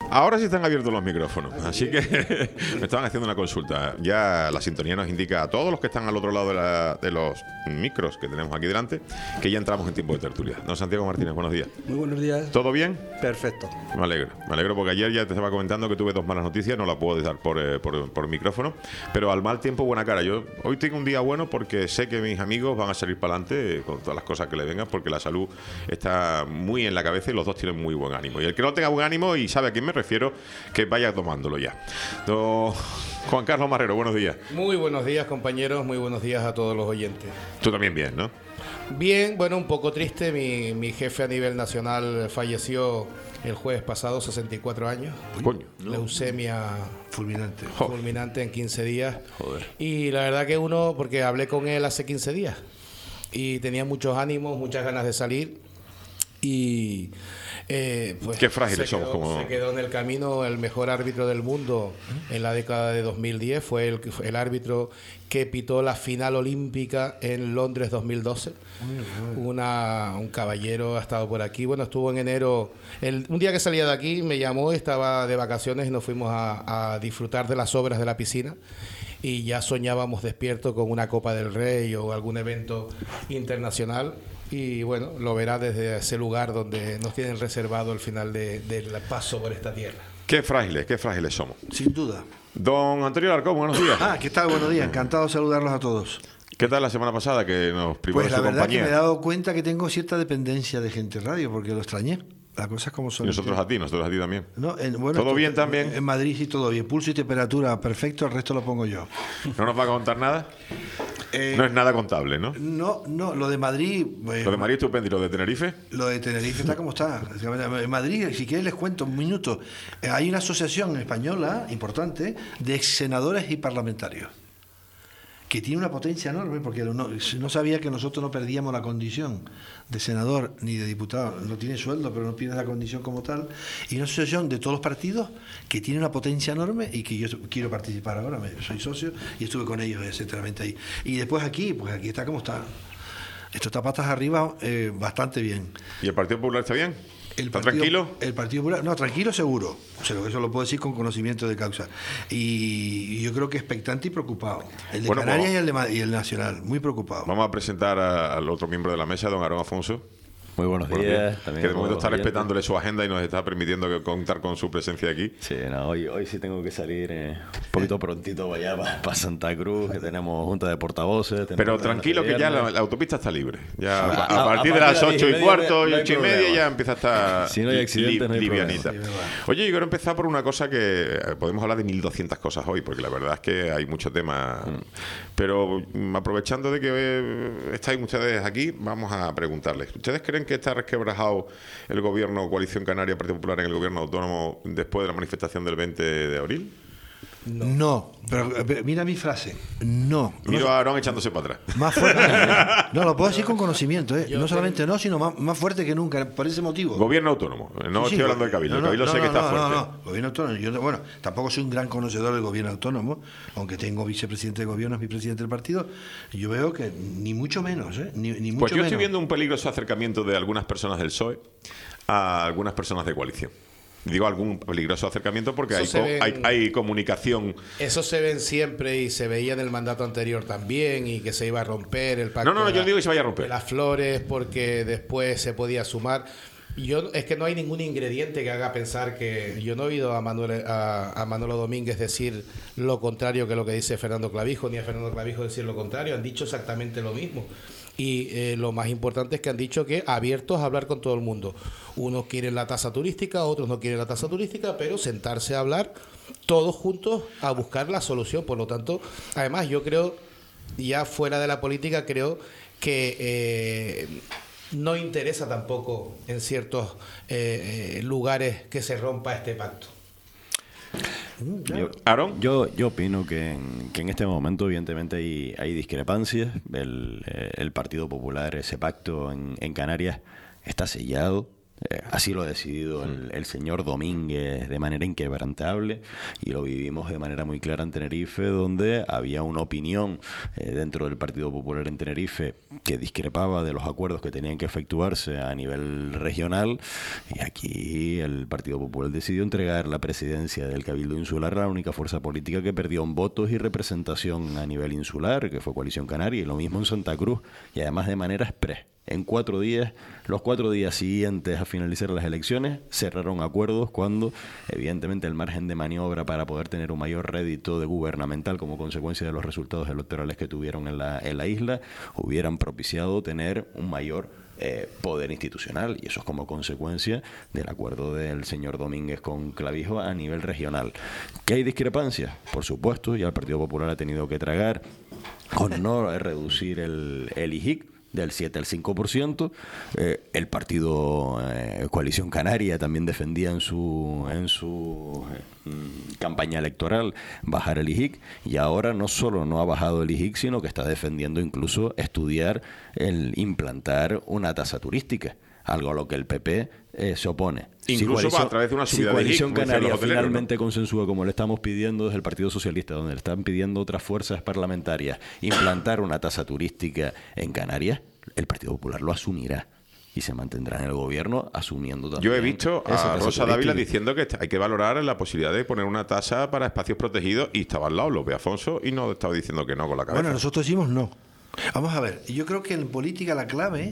Ahora sí están abiertos los micrófonos, así que me estaban haciendo una consulta. Ya la sintonía nos indica a todos los que están al otro lado de los micros que tenemos aquí delante que ya entramos en tiempo de tertulia. Don Santiago Martínez, buenos días. Muy buenos días. ¿Todo bien? Perfecto. Me alegro porque ayer ya te estaba comentando que tuve 2 malas noticias, no la puedo dar por micrófono, pero al mal tiempo buena cara. Yo hoy tengo un día bueno porque sé que mis amigos van a salir para adelante con todas las cosas que le vengan, porque la salud está muy en la cabeza y los dos tienen muy buen ánimo. Y el que no tenga buen ánimo y sabe a quién me refiero, que vaya tomándolo ya. Juan Carlos Marrero, buenos días. Muy buenos días, compañeros, muy buenos días a todos los oyentes. Tú también bien, ¿no? Bien, bueno, un poco triste, mi jefe a nivel nacional falleció el jueves pasado, 64 años. Coño. Leucemia fulminante en 15 días. Joder. Y la verdad que porque hablé con él hace 15 días y tenía muchos ánimos, muchas ganas de salir y... pues qué frágiles somos se quedó en el camino. El mejor árbitro del mundo en la década de 2010 fue el árbitro que pitó la final olímpica en Londres 2012. Un caballero ha estado por aquí. Bueno, estuvo en enero. Un día que salía de aquí me llamó, estaba de vacaciones y nos fuimos a disfrutar de las obras de la piscina. Y ya soñábamos despierto con una Copa del Rey o algún evento internacional. Y bueno, lo verá desde ese lugar donde nos tienen reservado el final del paso por esta tierra. Qué frágiles somos. Sin duda. Don Antonio Alarcón, buenos días. ¿Qué tal? Buenos días. Encantado de saludarlos a todos. ¿Qué tal la semana pasada que nos privó de su compañía? Pues la verdad que me he dado cuenta que tengo cierta dependencia de Gente Radio, porque lo extrañé. Las cosas como son. Y nosotros a ti también. No, ¿Todo bien también? En Madrid sí, todo bien. Pulso y temperatura perfecto, el resto lo pongo yo. ¿No nos va a contar nada? No es nada contable, ¿no? No, lo de Madrid... Lo de Madrid estupendo. ¿Y lo de Tenerife? Lo de Tenerife está como está. En Madrid, si quieres les cuento un minuto. Hay una asociación española importante de ex senadores y parlamentarios que tiene una potencia enorme, porque no sabía que nosotros no perdíamos la condición de senador ni de diputado. No tiene sueldo, pero no pierde la condición como tal. Y una asociación de todos los partidos que tiene una potencia enorme y que yo quiero participar ahora. Soy socio y estuve con ellos, etcétera, ahí. Y después aquí, pues aquí está como está. Esto está patas arriba, bastante bien. ¿Y el Partido Popular está bien? ¿Está tranquilo? El Partido Popular, no, tranquilo seguro. O sea, eso lo puedo decir con conocimiento de causa. Y yo creo que expectante y preocupado. El de Canarias y el Nacional, muy preocupado. Vamos a presentar al otro miembro de la mesa, don Aarón Afonso. Muy buenos días. Que de momento está respetándole su agenda y nos está permitiendo contar con su presencia aquí. Sí, hoy sí tengo que salir un poquito prontito para allá, para Santa Cruz, que tenemos junta de portavoces. Pero tranquilo que ya la autopista está libre. Ya a partir de las 8:15 y 8:30 ya empieza a estar si no hay accidentes, no hay livianita. Oye, yo quiero empezar por una cosa que podemos hablar de 1200 cosas hoy, porque la verdad es que hay mucho tema. Pero aprovechando de que estáis ustedes aquí, vamos a preguntarles. ¿Ustedes creen que está resquebrajado el gobierno Coalición Canaria Partido Popular en el gobierno autónomo después de la manifestación del 20 de abril? No, pero mira mi frase. No. Miro a Aarón echándose para atrás. Más fuerte. No, lo puedo decir con conocimiento, ¿eh? No solamente no, sino más fuerte que nunca, por ese motivo. Gobierno autónomo. No estoy hablando de Cabildo. El Cabildo sé que está fuerte. No. Gobierno autónomo. Yo, tampoco soy un gran conocedor del gobierno autónomo, aunque tengo vicepresidente de gobierno, es mi presidente del partido. Yo veo que ni mucho menos, ¿eh? Ni mucho pues yo menos. Estoy viendo un peligroso acercamiento de algunas personas del PSOE a algunas personas de coalición. Digo algún peligroso acercamiento porque hay comunicación. Eso se ven siempre y se veía en el mandato anterior también, y que se iba a romper el pacto. No, yo digo que se vaya a romper. De las flores, porque después se podía sumar. Es que no hay ningún ingrediente que haga pensar que... Yo no he oído a Manolo Domínguez decir lo contrario que lo que dice Fernando Clavijo, ni a Fernando Clavijo decir lo contrario. Han dicho exactamente lo mismo. Y lo más importante es que han dicho que abiertos a hablar con todo el mundo. Unos quieren la tasa turística, otros no quieren la tasa turística, pero sentarse a hablar todos juntos a buscar la solución. Por lo tanto, además yo creo, ya fuera de la política, creo que no interesa tampoco en ciertos lugares que se rompa este pacto. ¿Aaron? Yo opino que en este momento evidentemente hay discrepancias. El Partido Popular, ese pacto en Canarias está sellado. Así lo ha decidido el señor Domínguez de manera inquebrantable, y lo vivimos de manera muy clara en Tenerife, donde había una opinión dentro del Partido Popular en Tenerife que discrepaba de los acuerdos que tenían que efectuarse a nivel regional, y aquí el Partido Popular decidió entregar la presidencia del Cabildo Insular a la única fuerza política que perdió en votos y representación a nivel insular, que fue Coalición Canaria, y lo mismo en Santa Cruz, y además de manera express. En 4 días, los 4 días siguientes a finalizar las elecciones, cerraron acuerdos cuando, evidentemente, el margen de maniobra para poder tener un mayor rédito de gubernamental como consecuencia de los resultados electorales que tuvieron en la isla, hubieran propiciado tener un mayor poder institucional, y eso es como consecuencia del acuerdo del señor Domínguez con Clavijo a nivel regional. ¿Que hay discrepancias? Por supuesto, ya el Partido Popular ha tenido que tragar con no reducir el IJIC del 7 al 5%. El partido Coalición Canaria también defendía en su campaña electoral bajar el IJIC, y ahora no solo no ha bajado el IJIC, sino que está defendiendo incluso estudiar el implantar una tasa turística, algo a lo que el PP se opone. Incluso a través de una subida de Coalición IJIC, Canaria finalmente consensúa, como le estamos pidiendo desde el Partido Socialista, donde le están pidiendo otras fuerzas parlamentarias implantar una tasa turística en Canarias, el Partido Popular lo asumirá y se mantendrá en el gobierno asumiendo también. Yo he visto a Rosa Dávila diciendo que hay que valorar la posibilidad de poner una tasa para espacios protegidos, y estaba al lado López Afonso y no estaba diciendo que no con la cabeza. Bueno, nosotros decimos no. Vamos a ver, yo creo que en política la clave...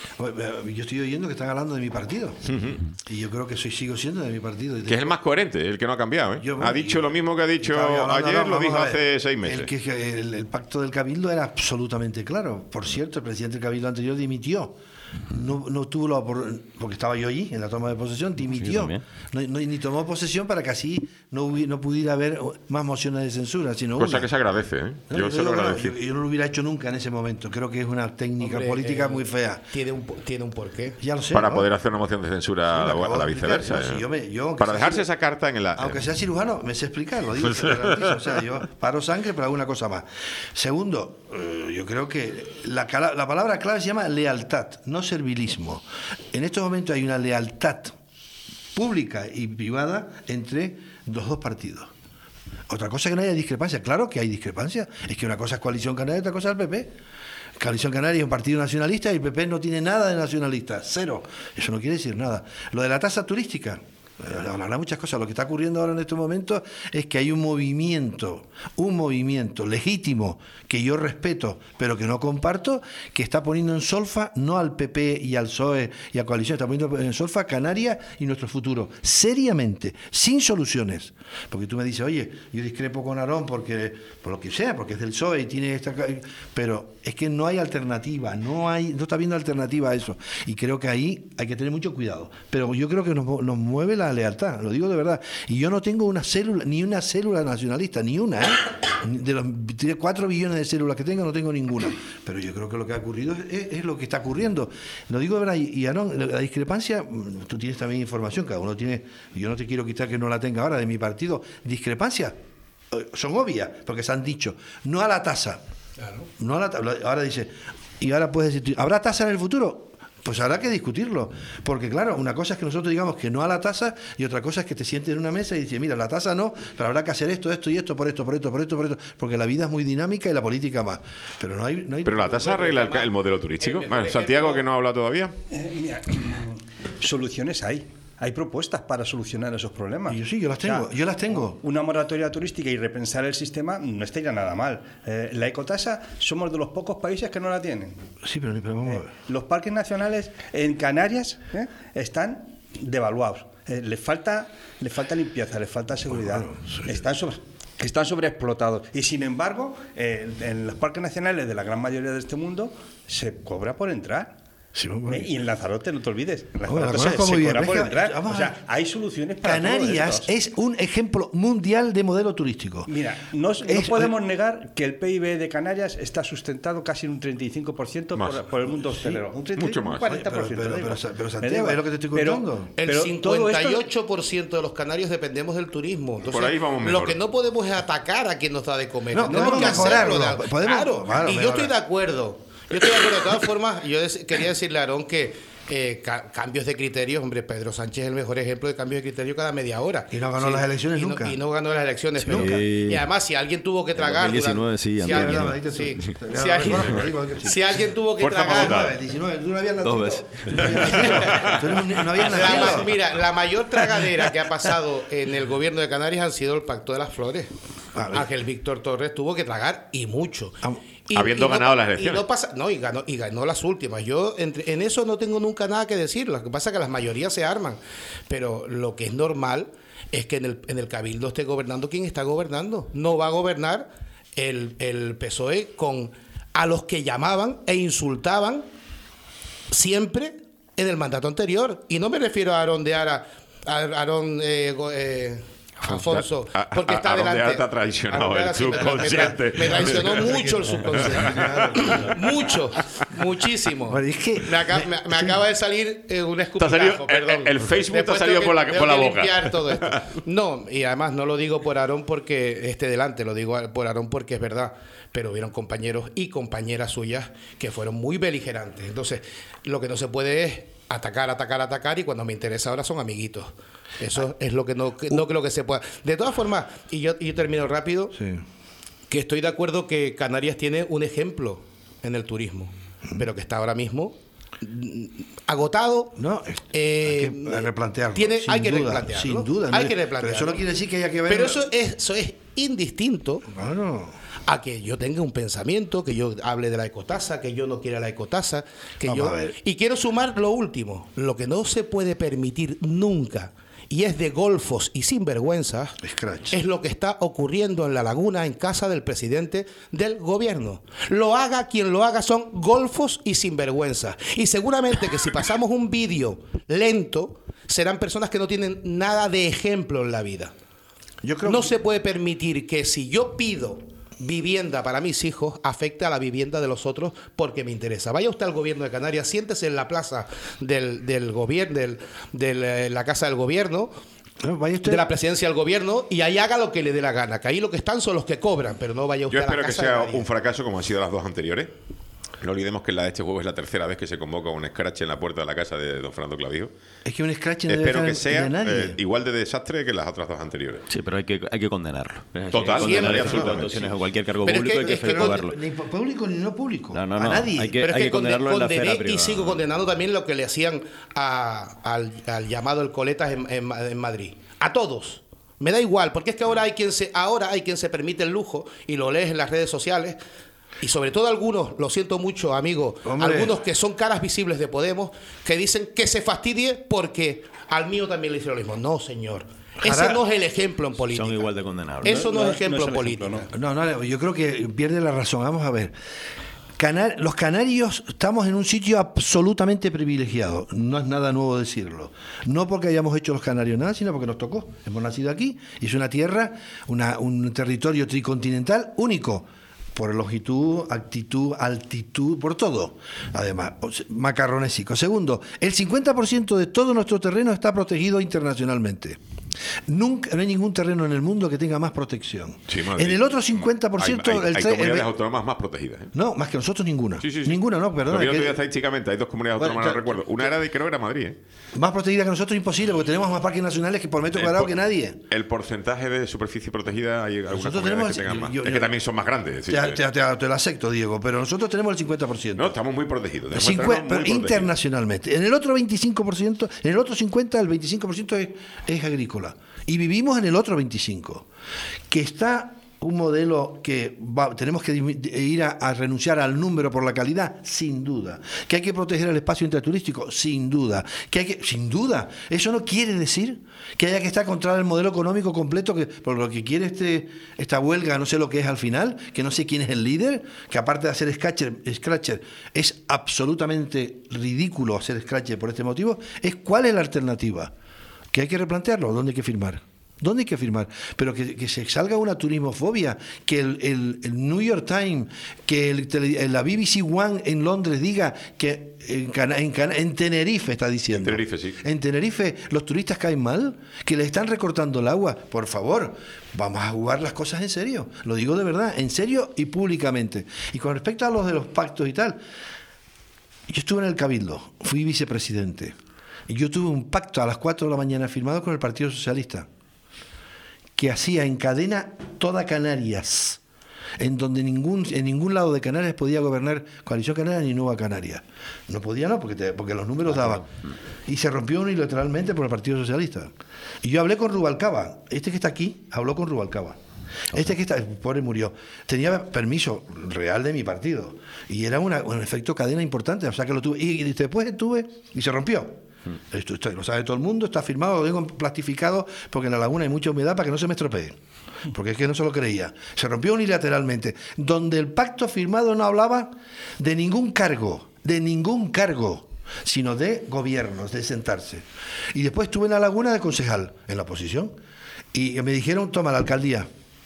Yo estoy oyendo que están hablando de mi partido. Y yo creo que sigo siendo de mi partido. Que es el más coherente, el que no ha cambiado. Ha dicho lo mismo que ha dicho ayer, lo dijo hace 6 meses. El pacto del Cabildo era absolutamente claro. Por cierto, el presidente del Cabildo anterior dimitió. No tuvo la oportunidad, porque estaba yo allí en la toma de posesión, dimitió. Ni tomó posesión para que así no pudiera haber más mociones de censura, sino cosa que se agradece, ¿eh? Yo se lo agradezco. Yo no lo hubiera hecho nunca en ese momento. Creo que es una técnica política muy fea. Tiene un porqué. Ya lo sé, para poder hacer una moción de censura a la viceversa. Para dejarse esa carta en el... Aunque sea cirujano, me sé explicar, lo digo. O sea, yo paro sangre para alguna cosa más. Segundo, yo creo que la palabra clave se llama lealtad, no servilismo. En estos momentos hay una lealtad pública y privada entre los dos partidos. Otra cosa es que no haya discrepancia. Claro que hay discrepancia. Es que una cosa es Coalición Canaria y otra cosa es el PP. Coalición Canaria es un partido nacionalista y el PP no tiene nada de nacionalista. Cero. Eso no quiere decir nada. Lo de la tasa turística, hablará muchas cosas. Lo que está ocurriendo ahora en estos momentos es que hay un movimiento legítimo que yo respeto, pero que no comparto, que está poniendo en solfa no al PP y al PSOE y a Coalición, está poniendo en solfa Canarias y nuestro futuro, seriamente, sin soluciones. Porque tú me dices, oye, yo discrepo con Aarón por lo que sea, porque es del PSOE y tiene esta... Pero es que no hay alternativa, no está habiendo alternativa a eso. Y creo que ahí hay que tener mucho cuidado. Pero yo creo que nos mueve la lealtad, lo digo de verdad. Y yo no tengo ni una célula nacionalista, ni una, ¿eh? De los 4 billones de células que tengo, no tengo ninguna. Pero yo creo que lo que ha ocurrido es lo que está ocurriendo. Lo digo de verdad. Y Aarón, la discrepancia, tú tienes también información, cada uno tiene, yo no te quiero quitar que no la tenga ahora de mi partido. Discrepancias son obvias, porque se han dicho, no a la tasa. Claro. No a la tasa. Ahora dice, y ahora puedes decir, ¿habrá tasa en el futuro? Pues habrá que discutirlo, porque claro, una cosa es que nosotros digamos que no a la tasa y otra cosa es que te sientes en una mesa y dices, mira, la tasa no, pero habrá que hacer esto y esto, por esto, porque la vida es muy dinámica y la política más. Pero no hay pero la tasa arregla el modelo turístico. Santiago, que no ha hablado todavía. Mira, soluciones hay. Hay propuestas para solucionar esos problemas. Yo las tengo. Una moratoria turística y repensar el sistema no estaría nada mal. La ecotasa, somos de los pocos países que no la tienen. Sí, pero vamos a ver. Los parques nacionales en Canarias están devaluados. Les falta limpieza, les falta seguridad. Bueno, sí. Están sobreexplotados. Y sin embargo, en los parques nacionales de la gran mayoría de este mundo se cobra por entrar. Sí, bueno. Y en Lanzarote, no te olvides, en Lanzarote se cobra por entrar. O sea, hay soluciones para Canarias es un ejemplo mundial de modelo turístico. Mira, no podemos negar que el PIB de Canarias está sustentado casi en un 35% por el mundo hostelero. Un 35%, mucho más. Un 40%. Pero Santiago, es lo que te estoy contando. El 58% de los canarios dependemos del turismo. Entonces, por ahí vamos mejor. Lo que no podemos es atacar a quien nos da de comer. No, tenemos que mejorarlo. Claro, y yo estoy de acuerdo. De todas formas, yo quería decirle a Aarón que cambios de criterios. Hombre, Pedro Sánchez es el mejor ejemplo de cambios de criterio cada media hora. Y no ganó las elecciones nunca. Y no ganó las elecciones nunca. nunca. Y además, si alguien tuvo que tragar... 2019 sí, si alguien tuvo que Fuerza tragar... para votar. 19, tú no habías nacido. 2 veces. No habías nacido. Mira, la mayor tragadera que ha pasado en el gobierno de Canarias han sido el Pacto de las Flores. Ángel Víctor Torres tuvo que tragar y mucho. Habiendo ganado las elecciones. Y ganó las últimas. Yo en eso no tengo nunca nada que decir. Lo que pasa es que las mayorías se arman. Pero lo que es normal es que en el Cabildo esté gobernando quien está gobernando. No va a gobernar el PSOE a los que llamaban e insultaban siempre en el mandato anterior. Y no me refiero a arondear a Aarón Afonso, porque está Arondear delante. te ha traicionado el subconsciente. Me traicionó mucho el subconsciente. Muchísimo. Bueno, es que me acaba de salir un Te ha escupitajo, salido- perdón. el Facebook te ha Después salido tengo por que la boca. limpiar todo esto. No, y además no lo digo por Aarón porque esté delante, lo digo por Aarón porque es verdad. Pero hubieron compañeros y compañeras suyas que fueron muy beligerantes. Entonces, lo que no se puede es atacar, y cuando me interesa ahora son amiguitos. Eso es lo que no creo que se pueda. De todas formas, y yo termino rápido, sí. que estoy de acuerdo que Canarias tiene un ejemplo en el turismo, pero que está ahora mismo agotado. No, hay que replantearlo. Hay que replantearlo. Sin duda. Hay que replantearlo. Pero eso no quiere decir que haya que ver... Pero eso es indistinto Claro. a que yo tenga un pensamiento, que yo hable de la ecotasa, que yo no quiera la ecotasa, Vamos a ver. y quiero sumar lo último, lo que no se puede permitir nunca, y es de golfos y sinvergüenzas, Scratch. es lo que está ocurriendo en La Laguna, en casa del presidente del gobierno. Lo haga quien lo haga, son golfos y sinvergüenzas. Y seguramente que si pasamos un vídeo lento, serán personas que no tienen nada de ejemplo en la vida. Yo creo No que- se puede permitir que si yo pido vivienda para mis hijos, afecte a la vivienda de los otros porque me interesa. Vaya usted al gobierno de Canarias, siéntese en la plaza del gobierno, de la casa del gobierno, No, vaya usted... de la presidencia del gobierno, y ahí haga lo que le dé la gana, que ahí lo que están son los que cobran, pero no vaya usted Yo a la espero que casa de sea nadie. un fracaso como han sido las dos anteriores. No olvidemos que la de este juego es la tercera vez que se convoca un scratch en la puerta de la casa de don Fernando Clavijo. Es que un scratch no debe Espero dejar que sea de nadie. igual de desastre que las otras dos anteriores. Sí, pero hay que condenarlo. Total, Hay que condenar siempre, las absolutamente. actuaciones a cualquier cargo Pero es público, que- hay que es que efectuarlo. Ni público ni no público. No, A nadie. hay que Pero es que condenarlo en la esfera condené y privada. sigo condenando también lo que le hacían al llamado el Coletas en Madrid. A todos. Me da igual, porque es que ahora hay quien se permite el lujo, y lo lees en las redes sociales, y sobre todo algunos, lo siento mucho, amigo, Hombre. algunos que son caras visibles de Podemos, que dicen que se fastidie porque al mío también le hicieron lo mismo. No, señor. Ese no es el ejemplo en política. Son igual de condenables. Eso no es ejemplo es en el política. ejemplo, No, yo creo que pierde la razón. Vamos a ver. Los canarios estamos en un sitio absolutamente privilegiado. No es nada nuevo decirlo. No porque hayamos hecho los canarios nada, sino porque nos tocó. Hemos nacido aquí y es una tierra, un territorio tricontinental único. Por longitud, altitud, por todo. Además, macarronésico. Segundo, el 50% de todo nuestro terreno está protegido internacionalmente. Nunca, no hay ningún terreno en el mundo que tenga más protección. Sí, Madrid. En el otro 50%... hay comunidades autónomas más protegidas. ¿eh? No, más que nosotros ninguna. Sí. Ninguna, no, perdona. Lo vi otro que- día estadísticamente, hay dos comunidades Bueno, autónomas, no ya- recuerdo. Una era creo que era Madrid. ¿eh? Más protegida que nosotros imposible, porque tenemos más parques nacionales que por metro cuadrado que nadie. El porcentaje de superficie protegida, hay algunas Nosotros comunidades tenemos- que tengan más. yo- es que también son más grandes. sí, Te lo acepto, Diego, pero nosotros tenemos el 50%. No, estamos muy protegidos. tenemos el 50, terreno muy pero protegido. internacionalmente. En el otro 25%, en el otro 50, el 25% es agrícola. Y vivimos en el otro 25%, que está un modelo que tenemos que ir a renunciar al número por la calidad, sin duda. Que hay que proteger el espacio interturístico, sin duda. Sin duda. Eso no quiere decir que haya que estar contra el modelo económico completo, que por lo que quiere esta huelga, no sé lo que es al final, que no sé quién es el líder, que aparte de hacer scratcher es absolutamente ridículo hacer scratcher por este motivo, es cuál es la alternativa. Que hay que replantearlo, ¿dónde hay que firmar? ¿Dónde hay que firmar? Pero que se salga una turismofobia, que el New York Times, que la BBC One en Londres diga que en Tenerife está diciendo. En Tenerife, sí. En Tenerife los turistas caen mal, que le están recortando el agua. Por favor, vamos a jugar las cosas en serio. Lo digo de verdad, en serio y públicamente. Y con respecto a los de los pactos y tal, Yo estuve en el Cabildo, fui vicepresidente. Y yo tuve un pacto a las 4 de la mañana firmado con el Partido Socialista, que hacía en cadena toda Canarias, en donde en ningún lado de Canarias podía gobernar Coalición Canaria ni Nueva Canarias. No podía, no, porque los números daban. Y se rompió unilateralmente por el Partido Socialista. Y yo hablé con Rubalcaba. Este que está aquí habló con Rubalcaba. Este que está, el pobre murió. Tenía permiso real de mi partido. Y era un efecto cadena importante. O sea que lo tuve. Y después estuve y se rompió. Esto lo sabe todo el mundo, está firmado, lo tengo plastificado, porque en la laguna hay mucha humedad para que no se me estropee. Porque es que no se lo creía. Se rompió unilateralmente. Donde el pacto firmado no hablaba de ningún cargo, sino de gobiernos, de sentarse. Y después estuve en la laguna de concejal, en la oposición, y me dijeron, toma la alcaldía.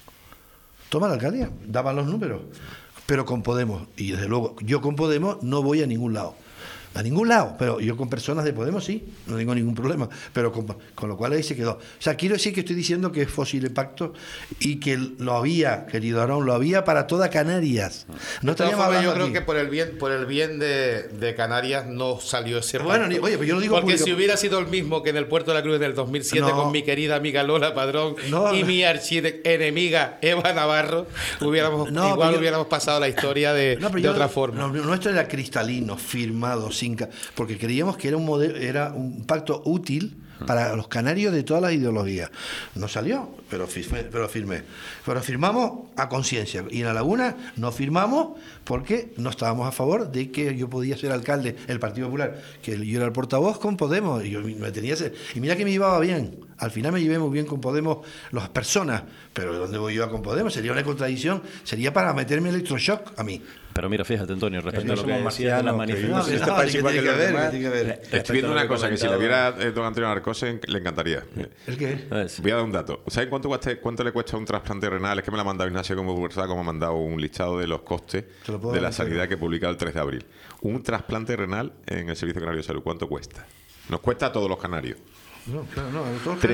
Daban los números, pero con Podemos. Y desde luego, yo con Podemos no voy a ningún lado. Pero yo con personas de Podemos sí, no tengo ningún problema, pero con lo cual ahí se quedó. O sea, quiero decir que estoy diciendo que es fósil el pacto y que lo había, querido Aarón, lo había para toda Canarias. No estaríamos hablando yo creo aquí. que por el bien de Canarias no salió ese pacto. Bueno, oye, pero yo lo digo porque si hubiera sido el mismo que en el Puerto de la Cruz del 2007 con mi querida amiga Lola Padrón y mi archienemiga Eva Navarro, hubiéramos pasado la historia de otra forma. Nuestro era cristalino, firmado, porque creíamos que era un pacto útil para los canarios de todas las ideologías. No salió, pero firmé. Pero firmamos a conciencia. Y en La Laguna no firmamos porque no estábamos a favor de que yo podía ser alcalde del Partido Popular, que yo era el portavoz con Podemos, y yo me tenía y mira que me llevaba bien. Al final me llevé muy bien con Podemos las personas, pero ¿dónde voy yo con Podemos? Sería una contradicción, sería para meterme electroshock a mí. Pero mira, fíjate, Antonio, respecto a lo que somos decía de las manifestaciones. Tiene que ver. Estoy viendo una cosa que si la viera don Antonio Narcose le encantaría. ¿El qué? Voy a dar un dato. ¿Sabes cuánto le cuesta un trasplante renal? Es que me lo ha mandado Ignacio como me ha mandado un listado de los costes de la sanidad que publica el 3 de abril. Un trasplante renal en el Servicio Canario de Salud, ¿cuánto cuesta? Nos cuesta a todos los canarios. No, claro, no.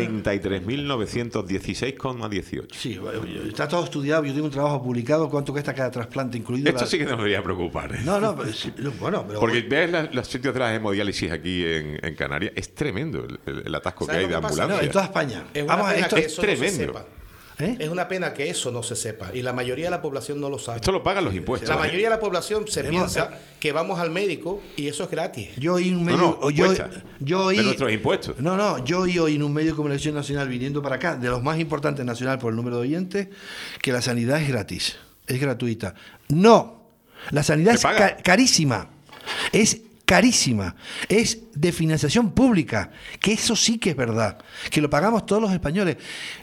33.916,18. Sí, está todo estudiado. Yo tengo un trabajo publicado. ¿Cuánto cuesta cada trasplante, incluido? Esto sí que nos debería preocupar. No, bueno, pero porque ves los sitios de la hemodiálisis aquí en Canarias, es tremendo el atasco que hay de ambulancias. No, en toda España. Esto es tremendo. No Es una pena que eso no se sepa y la mayoría de la población no lo sabe. Esto lo pagan los impuestos. La mayoría de la población se piensa que vamos al médico y eso es gratis. Yo oí un medio, yo oí de nuestros impuestos. Yo oí hoy en un medio de comunicación nacional viniendo para acá, de los más importantes nacional por el número de oyentes, que la sanidad es gratis, es gratuita. No, la sanidad es carísima. Es carísima, es de financiación pública, que eso sí que es verdad, que lo pagamos todos los españoles.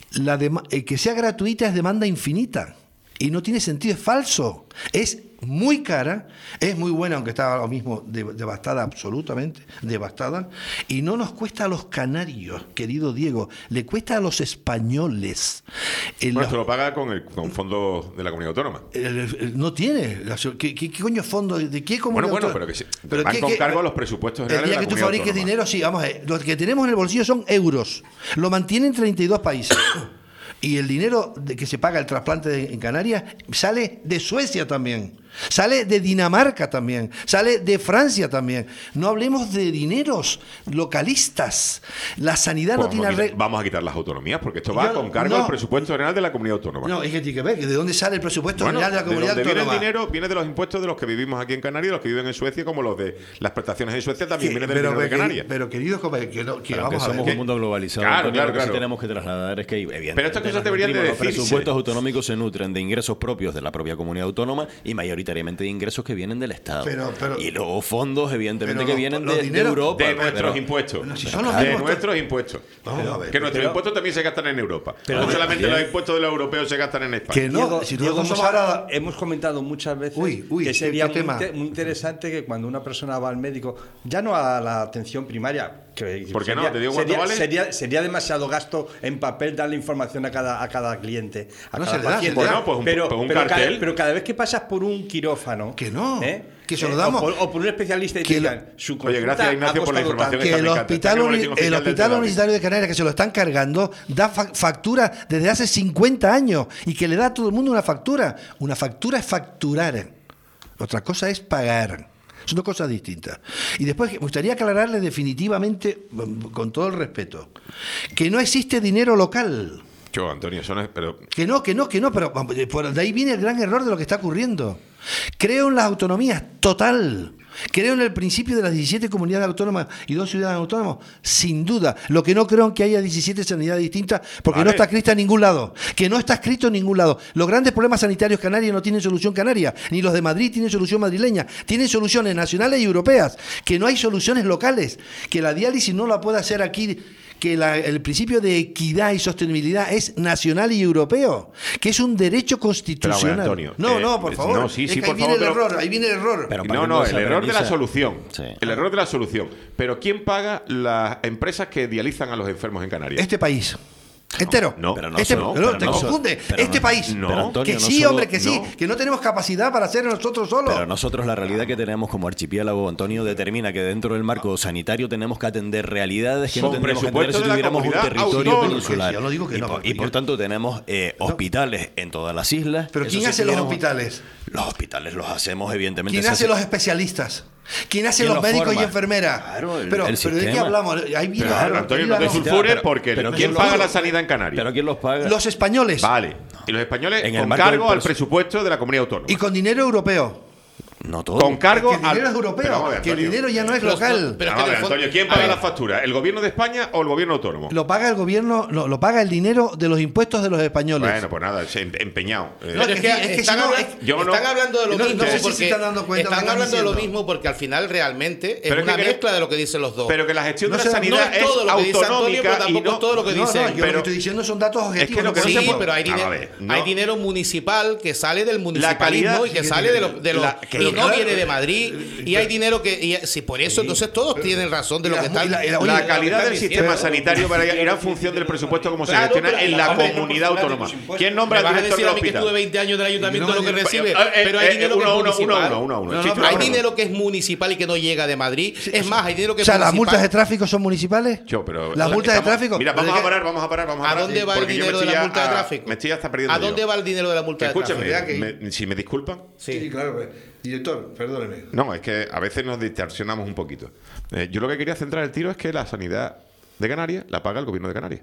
Que sea gratuita es demanda infinita y no tiene sentido, es falso, es muy cara, es muy buena, aunque está ahora mismo devastada, absolutamente devastada, y no nos cuesta a los canarios, querido Diego, le cuesta a los españoles. Esto lo paga con fondos de la comunidad autónoma. No tiene. ¿Qué coño fondo? ¿De qué comunidad autónoma? Pero que van con cargo a los presupuestos generales. El día que tú fabriques dinero, sí, vamos a ver, lo que tenemos en el bolsillo son euros. Lo mantienen 32 países. Y el dinero que se paga el trasplante en Canarias sale de Suecia también, sale de Dinamarca también, sale de Francia también. No hablemos de dineros localistas. La sanidad no tiene vamos a quitar las autonomías porque esto va con cargo al presupuesto general de la comunidad autónoma. No, es que tiene que ver ¿de dónde sale el presupuesto general de la comunidad autónoma? Viene el dinero, viene de los impuestos de los que vivimos aquí en Canarias, los que viven en Suecia, como los de las prestaciones en Suecia también vienen del dinero de Canarias. Pero queridos compañeros, que vamos a ver. Somos un mundo globalizado. Claro. Lo que sí tenemos que trasladar es que evidentemente pero estas cosas deberían de decirse. Los presupuestos autonómicos se nutren de ingresos propios de la propia comunidad autónoma y mayoritariamente de ingresos que vienen del Estado. Y luego fondos, evidentemente, que vienen de Europa. De nuestros impuestos. De nuestros impuestos. Que nuestros impuestos también se gastan en Europa. No solamente los impuestos de los europeos se gastan en España. Que no, hemos comentado muchas veces que sería muy interesante que cuando una persona va al médico, ya no a la atención primaria, ¿por qué no? ¿Te digo cuánto vale? Sería demasiado gasto en papel darle información a cada cliente, a cada paciente. Bueno, pues un cartel. Pero cada vez que pasas por un quirófano, que no, que se lo damos, o por un especialista y te digan su consulta. Oye, gracias Ignacio por la información. Que el hospital universitario de Canarias, que se lo están cargando, da factura desde hace 50 años y que le da a todo el mundo una factura. Una factura es facturar, otra cosa es pagar. Son dos cosas distintas. Y después me gustaría aclararle definitivamente, con todo el respeto, que no existe dinero local. Yo, Antonio, eso no es... Pero... Que no, pero por de ahí viene el gran error de lo que está ocurriendo. Creo en las autonomías, total. Creo en el principio de las 17 comunidades autónomas y 2 ciudades autónomas, sin duda. Lo que no creo es que haya 17 sanidades distintas, porque no está escrito en ningún lado. Que no está escrito en ningún lado. Los grandes problemas sanitarios canarios no tienen solución canaria, ni los de Madrid tienen solución madrileña. Tienen soluciones nacionales y europeas, que no hay soluciones locales. Que la diálisis no la puede hacer aquí, que el principio de equidad y sostenibilidad es nacional y europeo, que es un derecho constitucional. Pero, Antonio, no, por favor. No, sí, es sí, que por ahí viene favor, el error, ahí viene el error. Pero no, el error de la solución. Sí. El error de la solución. Pero ¿quién paga las empresas que dializan a los enfermos en Canarias? Este país. Entero. No, pero no Te solo. confunde. Pero Este no- país. No. Pero, Antonio, Que no sí, solo- hombre, que sí. no. Que no tenemos capacidad para hacer nosotros solos. Pero nosotros la realidad que tenemos como archipiélago, Antonio, determina que dentro del marco sanitario tenemos que atender realidades que no Con tendríamos que atender presupuesto si de la tuviéramos un comunidad territorio autónoma. peninsular. Yo no digo que y, no, por, y yo- por tanto tenemos hospitales en todas las islas. Pero Eso ¿quién sí hace los tuviéramos- hospitales? Los hospitales los hacemos, evidentemente. ¿Quién se hace hace- los especialistas? ¿Quién hace ¿Quién los los médicos y forma? enfermeras? Claro, pero el ¿de qué sistema. hablamos? Ahí viene Pero, la- Antonio, ahí no te la- sulfures pero- porque pero ¿quién ¿quién paga lo- la sanidad en Canarias? ¿Pero quién los paga? Los españoles. Vale. Y los españoles En el con marco cargo del al presupuesto de la comunidad autónoma. Y con dinero europeo. No todo. Con cargo Que el dinero al... es europeo. Pero vamos a ver, Que el Antonio. dinero ya no es Pero- local. pero- Vamos a ver, que en el fondo- Antonio, ¿quién a paga ver. la factura? ¿El gobierno de España o el gobierno autónomo? Lo paga el gobierno, lo paga el dinero de los impuestos de los españoles. Bueno, pues nada, empeñado. No, Pero es que están, si no, habla- es- yo no- están hablando de lo no- mismo. no sé si porque se están dando cuenta de lo están que están hablando de lo diciendo. mismo porque al final realmente es Pero es una que mezcla de lo que dicen los dos. Pero que la gestión No de la sé, sanidad no es todo es lo que dice Antonio, autonómica pero y tampoco no... es todo lo que no, dice. no, yo lo pero- que estoy diciendo son datos objetivos. que lo que no no Sí, se podemos- puede- pero hay Vamos a dinero, ver, no. hay dinero municipal que sale del municipalismo calidad- y que sale de los que y lo- no claro, viene de Madrid y hay dinero que si por eso entonces todos tienen razón de y lo la- que están y la- y la- de La lo que calidad están del diciendo. sistema sanitario irá en función del presupuesto como se Claro, gestiona pero- en la hombre, comunidad autónoma. ¿Quién nombra Me al vas a director decir del a mí que estuve hospital? 20 años del ayuntamiento No, lo que no, recibe, Pero, pero hay dinero que es municipal. uno. No, Sí, no, pero Hay uno. dinero que es municipal y que no llega de Madrid. Es más, hay dinero que O sea, es las municipal. multas de tráfico son municipales. Pero Las multas de estamos- tráfico. Mira, Pero vamos es a parar. ¿A dónde va el porque yo dinero me de la estoy multa de ya- tráfico? Me estoy hasta perdiendo ¿A dónde yo. va el dinero de la multa de Escúchame, tráfico? si me disculpan. Sí. claro. Director, perdóneme. No, es que a veces nos distorsionamos un poquito. Yo lo que quería centrar el tiro es que la sanidad de Canarias la paga el gobierno de Canarias.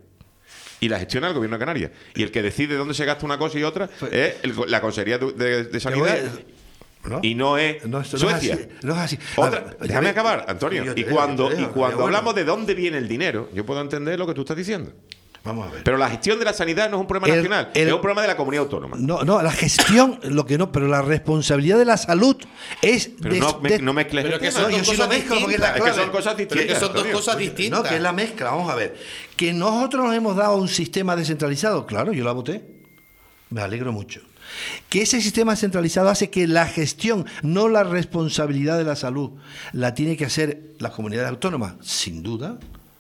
Y la gestiona el gobierno de Canarias. Y el que decide dónde se gasta una cosa y otra es la Consejería de Sanidad. ¿No? Y no es No, esto no es Suecia. así, no es así. Otra- A ver, déjame acabar, Antonio. Yo te Y dejo, cuando, yo te dejo, cuando bueno. hablamos de dónde viene el dinero, yo puedo entender lo que tú estás diciendo. Vamos a ver. Pero la gestión de la sanidad no es un problema El- nacional, el- es un problema de la comunidad autónoma. No, la gestión, lo que no, pero la responsabilidad de la salud es Pero no mezcles Pero el que tema. son yo dos sí lo cosas mezclo porque es la distintas. Es que clave. son cosas Pero distintas. que son dos Antonio. cosas distintas. No, que es la mezcla, vamos a ver. Que nosotros nos hemos dado un sistema descentralizado, claro, yo la voté. Me alegro mucho. Que ese sistema centralizado hace que la gestión, no la responsabilidad de la salud, la tiene que hacer las comunidades autónomas, sin duda.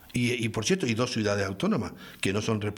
Y por cierto, y 2 ciudades autónomas, que no son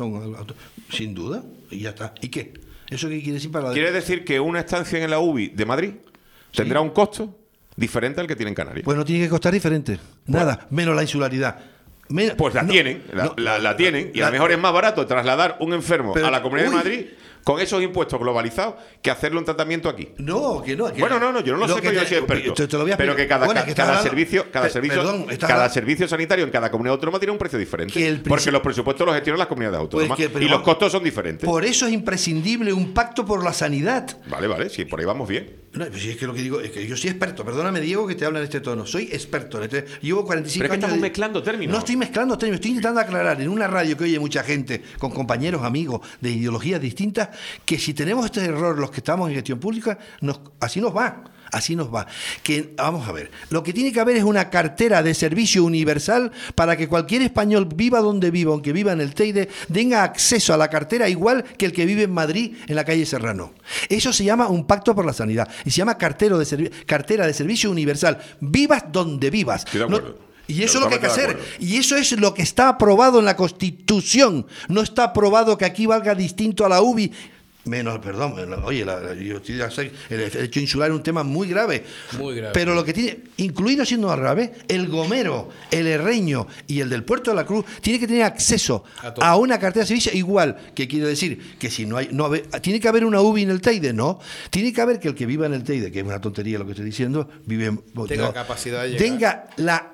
sin duda, y ya está. ¿Y qué? ¿Eso qué quiere decir para la... Quiere decir que una estancia en la UBI de Madrid tendrá un costo diferente al que tiene en Canarias. Pues no tiene que costar diferente. Nada, menos la insularidad. Pues la no, tienen, no, la tienen, y a la- lo mejor es más barato trasladar un enfermo Pero- a la Comunidad uy. de Madrid con esos impuestos globalizados que hacerlo un tratamiento aquí. No, que no. Que Bueno, no, yo no lo sé, pero yo soy experto. Te lo voy a pero que explicar. cada, Bueno, es que estás cada hablando- servicio, Perdón, estás cada hablando- servicio sanitario en cada comunidad autónoma tiene un precio diferente. Que el porque principio- los presupuestos los gestionan las comunidades autónomas. Pues que- pero y los vamos- costos son diferentes. Por eso es imprescindible un pacto por la sanidad. Vale, sí, por ahí vamos bien. No, pues sí, es que lo que digo es que yo soy experto. Perdóname, Diego, que te habla en este tono. Soy experto en este. Llevo 45 Pero es que años. estamos mezclando términos. No estoy mezclando términos. Estoy intentando aclarar en una radio que oye mucha gente, con compañeros, amigos de ideologías distintas, que si tenemos este error los que estamos en gestión pública, así nos va. Así nos va. Que, vamos a ver, lo que tiene que haber es una cartera de servicio universal para que cualquier español, viva donde viva, aunque viva en el Teide, tenga acceso a la cartera igual que el que vive en Madrid, en la calle Serrano. Eso se llama un pacto por la sanidad y se llama cartera de servicio universal. Vivas donde vivas. Estoy de acuerdo. Y eso es lo que hay que Totalmente de hacer. acuerdo. Y eso es lo que está aprobado en la Constitución. No está aprobado que aquí valga distinto a la UBI. Menos, perdón, oye, yo el hecho insular es un tema muy grave. Muy grave. Pero lo que tiene, incluido siendo al revés, el gomero, el herreño y el del Puerto de la Cruz tiene que tener acceso a una cartera de servicio igual, que quiere decir que si no hay, tiene que haber una UBI en el Teide, no, tiene que haber que el que viva en el Teide, que es una tontería lo que estoy diciendo, tenga capacidad de llegar.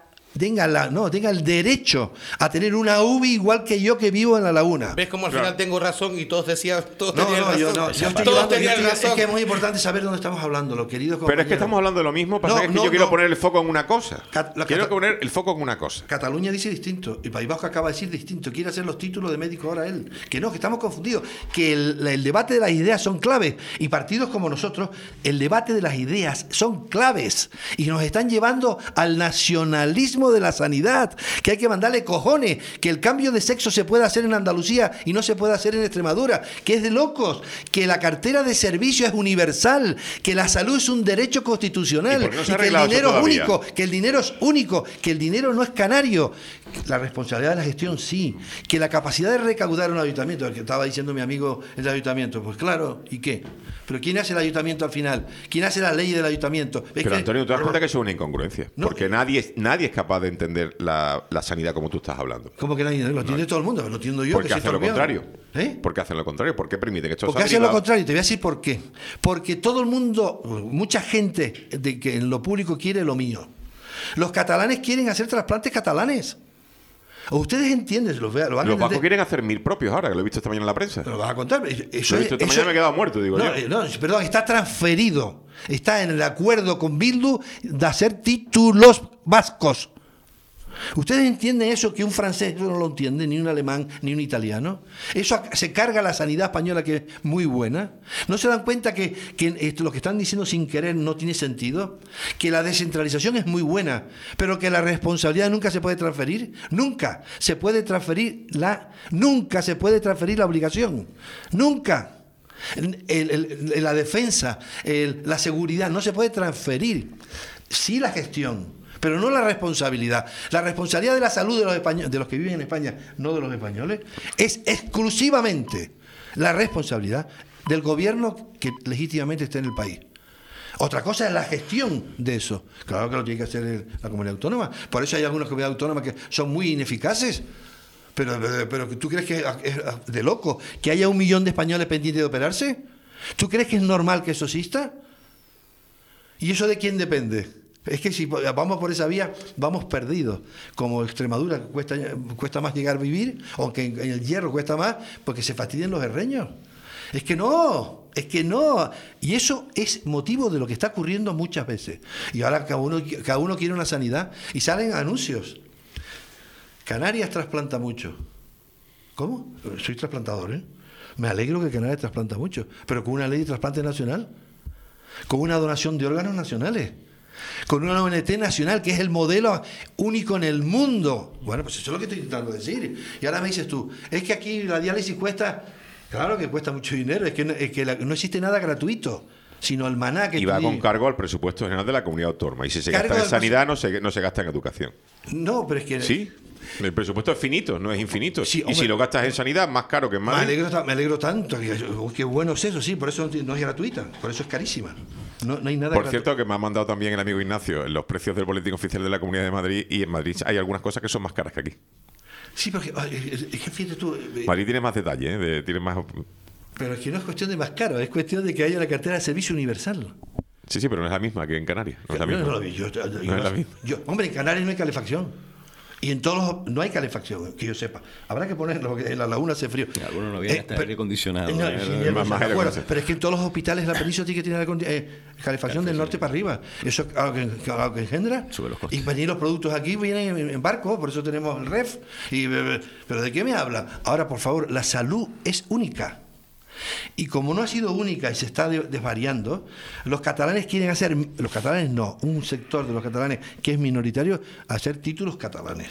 tenga el derecho a tener una UBI igual que yo que vivo en la laguna. ¿Ves cómo al final tengo razón y todos decían, todos tenían razón? Es que es muy importante saber dónde estamos hablando, lo querido compañero. Pero es que estamos hablando de lo mismo, pasa que yo quiero poner el foco en una cosa. Quiero poner el foco en una cosa. Cataluña dice distinto, y País Vasco acaba de decir distinto, quiere hacer los títulos de médico ahora él. Que no, que estamos confundidos, que el debate de las ideas son claves, y partidos como nosotros, el debate de las ideas son claves, y nos están llevando al nacionalismo de la sanidad, que hay que mandarle cojones, que el cambio de sexo se puede hacer en Andalucía y no se puede hacer en Extremadura, que es de locos, que la cartera de servicio es universal, que la salud es un derecho constitucional, no y que el dinero es único, que el dinero es único, que el dinero no es canario. La responsabilidad de la gestión sí, que la capacidad de recaudar un ayuntamiento, el que estaba diciendo mi amigo el ayuntamiento, pues claro, ¿y qué? Pero ¿quién hace el ayuntamiento al final? ¿Quién hace la ley del ayuntamiento? Pero Antonio, ¿te das cuenta que eso es una incongruencia? No, porque nadie es capaz de entender la sanidad como tú estás hablando. ¿Cómo que nadie? Lo entiende todo el mundo, lo entiendo yo. Porque hacen lo contrario. ¿Eh? Porque hacen lo contrario. ¿Por qué permiten esto? Porque hacen lo contrario. Te voy a decir por qué. Porque todo el mundo, mucha gente que en lo público quiere lo mío. Los catalanes quieren hacer trasplantes catalanes. Ustedes entienden, los vascos quieren hacer 1000 propios ahora, que lo he visto esta mañana en la prensa. Lo vas a contar. Lo he visto esta mañana, me he quedado muerto, digo yo. No, perdón, está transferido. Está en el acuerdo con Bildu de hacer títulos vascos. ¿Ustedes entienden eso? Que un francés eso no lo entiende, ni un alemán, ni un italiano. Eso se carga la sanidad española, que es muy buena. ¿No se dan cuenta que lo que están diciendo sin querer no tiene sentido? Que la descentralización es muy buena, pero que la responsabilidad nunca se puede transferir. Nunca se puede transferir la obligación. Nunca. La defensa, la seguridad, no se puede transferir. Sí la gestión, pero no la responsabilidad. La responsabilidad de la salud de los españoles, de los que viven en España, no de los españoles, es exclusivamente la responsabilidad del gobierno que legítimamente está en el país. Otra cosa es la gestión de eso. Claro que lo tiene que hacer la comunidad autónoma. Por eso hay algunas comunidades autónomas que son muy ineficaces. Pero ¿tú crees que es de loco que haya 1 millón de españoles pendientes de operarse? ¿Tú crees que es normal que eso exista? ¿Y eso de quién depende? Es que si vamos por esa vía, vamos perdidos. Como Extremadura cuesta más llegar a vivir, aunque en el Hierro cuesta más, porque se fastidian los herreños. Es que no. Y eso es motivo de lo que está ocurriendo muchas veces. Y ahora cada uno quiere una sanidad y salen anuncios. Canarias trasplanta mucho. ¿Cómo? Soy trasplantador, ¿eh? Me alegro que Canarias trasplanta mucho, pero con una ley de trasplante nacional, con una donación de órganos nacionales, con una ONT nacional, que es el modelo único en el mundo. Bueno, pues eso es lo que estoy intentando decir. Y ahora me dices tú, es que aquí la diálisis cuesta... Claro que cuesta mucho dinero, es que no existe nada gratuito, sino el maná que... Y va con cargo al presupuesto general de la comunidad autónoma. Y si se gasta en sanidad, no se gasta en educación. No, pero es que... Sí. El presupuesto es finito, no es infinito. Sí, y si lo gastas en sanidad, más caro que en Madrid. Me alegro tanto. Qué bueno es eso, sí. Por eso no es gratuita. Por eso es carísima. No hay nada. Por cierto, que me ha mandado también el amigo Ignacio los precios del boletín oficial de la Comunidad de Madrid. Y en Madrid hay algunas cosas que son más caras que aquí. Sí, pero es que fíjate tú... Madrid tiene más detalle, ¿eh? Tiene más... Pero es que no es cuestión de más caro, es cuestión de que haya la cartera de servicio universal. Sí, pero no es la misma que en Canarias. No es la misma. Hombre, en Canarias no hay calefacción. Y en todos no hay calefacción, que yo sepa. Habrá que ponerlo, porque en la laguna hace frío. Algunos no vienen hasta aire acondicionado. Pero es que en todos los hospitales la península tiene que tener calefacción del norte para arriba. Eso es algo que engendra. Y venir los productos aquí vienen en barco, por eso tenemos el REF. Pero ¿de qué me habla? Ahora, por favor, la salud es única. Y como no ha sido única y se está desvariando, los catalanes quieren hacer, los catalanes no, un sector de los catalanes que es minoritario, hacer títulos catalanes.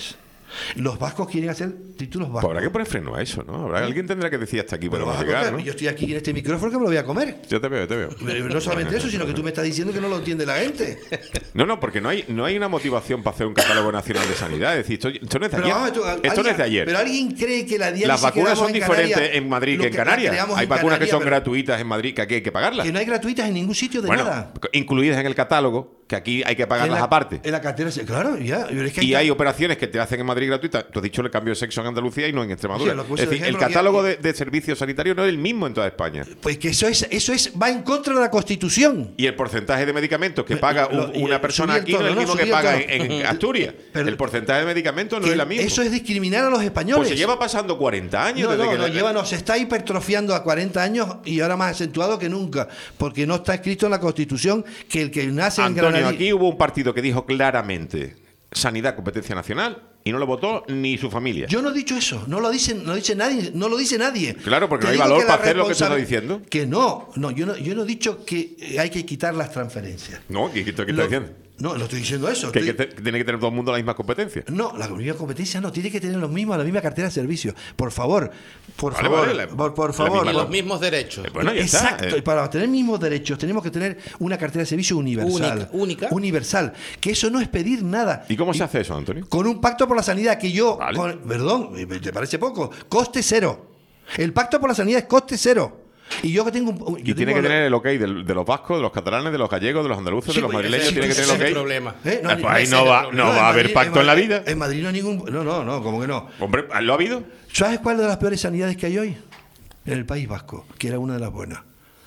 Los vascos quieren hacer títulos vascos. Pues habrá que poner freno a eso, ¿no? Alguien tendrá que decir hasta aquí Pero podemos vas a llegar, comer. ¿no? Yo estoy aquí en este micrófono que me lo voy a comer. Yo te veo, te veo. Pero no solamente eso, sino que tú me estás diciendo que no lo entiende la gente. No, porque no hay una motivación para hacer un catálogo nacional de sanidad. Es decir, esto no es de ayer. vamos, Esto no es de ayer. Pero alguien cree que la diálisis Las vacunas que son damos en diferentes Canarias, en Madrid lo que en Canarias. creamos Hay en vacunas que Canarias, son pero gratuitas en Madrid que aquí hay que pagarlas. que no hay gratuitas en ningún sitio de Bueno, nada. incluidas en el catálogo, que aquí hay que pagarlas aparte. En la cartera, claro, ya. Pero es que Y hay operaciones que te hacen en Madrid gratuitas. Tú has dicho el cambio de sexo en Andalucía y no en Extremadura. Sí, lo puse es de decir, el ejemplo catálogo que- de servicios sanitarios no es el mismo en toda España. Pues que eso va en contra de la Constitución. Y el porcentaje de medicamentos que paga y una el persona subir el aquí no es el tono, mismo ¿no? que Subir el paga tono. en Asturias. Pero- el porcentaje de medicamentos no Que es la misma. eso es discriminar a los españoles. Pues se lleva pasando 40 años desde que... Se está hipertrofiando a 40 años y ahora más acentuado que nunca, porque no está escrito en la Constitución que el que nace en Antonio, Granada. aquí hubo un partido que dijo claramente sanidad, competencia nacional, y no lo votó ni su familia. Yo no he dicho eso, no lo dice nadie, no lo dice nadie. Claro, porque Te no hay digo valor que la para hacer lo que tú estás responsabil- diciendo. Que yo no he dicho que hay que quitar las transferencias. No, ¿qué estás Lo- diciendo? No, no estoy diciendo eso. Que, Estoy- que tiene que tener todo el mundo la misma competencia. No, la misma competencia no, tiene que tener lo mismo, la misma cartera de servicios. Por favor, por Vale, favor, vale, por la favor. misma- Los mismos derechos. Bueno, ya está. Exacto, y para tener mismos derechos tenemos que tener una cartera de servicio universal. Única. Universal. Que eso no es pedir nada. ¿Y cómo se hace eso, Antonio? Con un pacto por la sanidad que yo, Vale. perdón, ¿te parece poco? Coste cero. El pacto por la sanidad es coste cero. Y yo que tengo un... Y tiene que tener el ok de los vascos, de los catalanes, de los gallegos, de los andaluces, Sí, de los pues, madrileños. sí, Tiene que pues, tener Ese es el el ok. problema. Pues ahí ese no es va, el problema. no va a haber Madrid- pacto en la vida. En Madrid no hay ningún... No, ¿cómo que no? Hombre, ¿lo ha habido? ¿Sabes cuál de las peores sanidades que hay hoy? En el País Vasco, que era una de las buenas.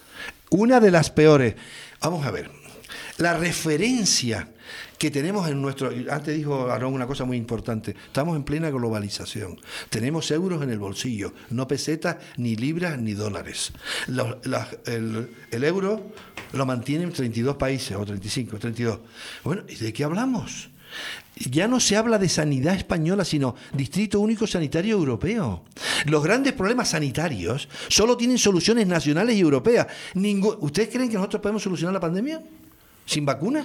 Una de las peores. Vamos a ver. La referencia que tenemos en nuestro... Antes dijo Aarón una cosa muy importante. Estamos en plena globalización. Tenemos euros en el bolsillo, no pesetas, ni libras, ni dólares. El euro lo mantienen 32 países, o 35, 32. Bueno, ¿y de qué hablamos? Ya no se habla de sanidad española, sino Distrito Único Sanitario Europeo. Los grandes problemas sanitarios solo tienen soluciones nacionales y europeas. ¿Ustedes creen que nosotros podemos solucionar la pandemia sin vacunas?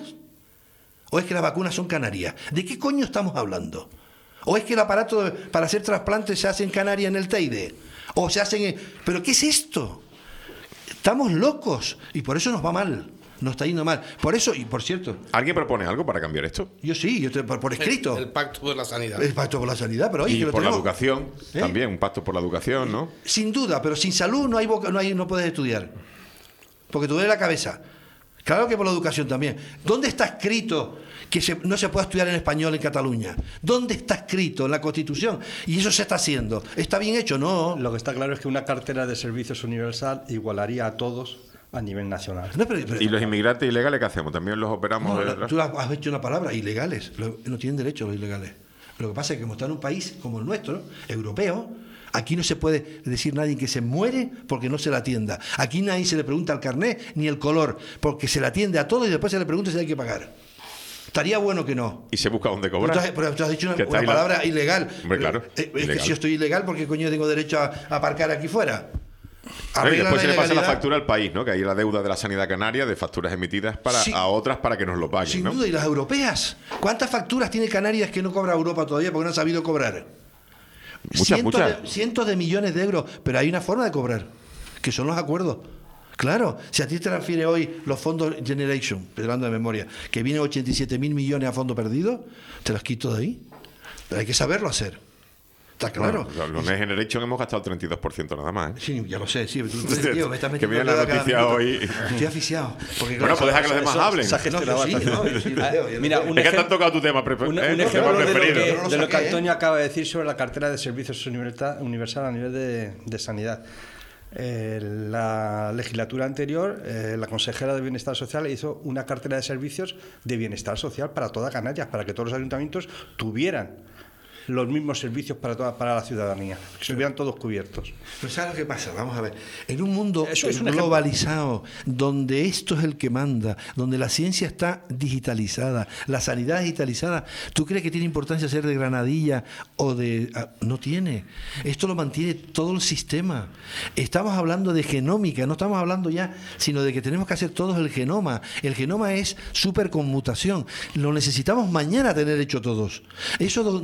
¿O es que las vacunas son canarias? ¿De qué coño estamos hablando? ¿O es que el aparato para hacer trasplantes se hace en Canarias en el Teide? ¿O se hacen en... ¿Pero qué es esto? Estamos locos y por eso nos va mal. Nos está yendo mal. Por eso, y por cierto, ¿Alguien propone algo para cambiar esto? yo sí, por escrito. El pacto por la sanidad. El pacto por la sanidad, pero oye, Y que lo por la tenemos. educación, ¿Eh? también, un pacto por la educación, ¿no? Sin duda, pero sin salud no puedes estudiar. Porque te duele la cabeza. Claro que por la educación también. ¿Dónde está escrito que no se puede estudiar en español en Cataluña? ¿Dónde está escrito en la Constitución? Y eso se está haciendo. ¿Está bien hecho? No. Lo que está claro es que una cartera de servicios universal igualaría a todos a nivel nacional. No, pero- ¿Y los inmigrantes ilegales qué hacemos? ¿También los operamos no, de atrás? tú has hecho una palabra, ilegales. No tienen derecho los ilegales. Lo que pasa es que como está en un país como el nuestro, europeo, aquí no se puede decir nadie que se muere porque no se la atienda. Aquí nadie se le pregunta el carnet ni el color, porque se le atiende a todo y después se le pregunta si hay que pagar. Estaría bueno que no. Y se busca dónde Pero cobrar. tú has dicho Que una está ahí palabra ilegal. Hombre, claro, Es que ilegal. si yo estoy ilegal, ¿por qué coño tengo derecho a aparcar aquí fuera? Y Arregla después se le pasa la ilegalidad. factura al país, ¿no? Que hay la deuda de la sanidad canaria de facturas emitidas Sí. a otras para que nos lo paguen, Sin ¿no? duda, y las europeas. ¿Cuántas facturas tiene Canarias que no cobra Europa todavía porque no han sabido cobrar? Muchas, muchas. Cientos de millones de euros, pero hay una forma de cobrar, que son los acuerdos. Claro, si a ti te transfiere hoy los fondos Generation, hablando de memoria, que vienen 87.000 millones a fondo perdido, te los quito de ahí. Pero hay que saberlo hacer. Está claro. Bueno, los Next Generation hemos gastado el 32% nada más, ¿eh? Sí, ya lo sé, sí. Tío, me estás Que metiendo viene el la dedo a cada noticia minuto. hoy. Estoy asfixiado. Porque, Bueno, pues deja que los demás eso- hablen. esa gestionaba No, yo sí, bastante. no, yo sí, Ah, Leo, yo mira, no- un Es que te ejemplo- han tocado tu tema, un tema ejemplo preferido. Yo no lo de lo que saqué, Antonio acaba de decir sobre la cartera de servicios universal a nivel de sanidad. La legislatura anterior, la consejera de Bienestar Social hizo una cartera de servicios de bienestar social para toda Canarias, para que todos los ayuntamientos tuvieran los mismos servicios para la ciudadanía, que estuvieran todos cubiertos. Pero ¿sabes lo que pasa? Vamos a ver. En un mundo Eso es un ejemplo. globalizado, donde esto es el que manda, donde la ciencia está digitalizada, la sanidad digitalizada, ¿tú crees que tiene importancia ser de Granadilla o de...? No tiene. Esto lo mantiene todo el sistema. Estamos hablando de genómica, no estamos hablando ya, sino de que tenemos que hacer todos el genoma. El genoma es superconmutación. Lo necesitamos mañana tener hecho todos. ¿Eso dónde lo hace?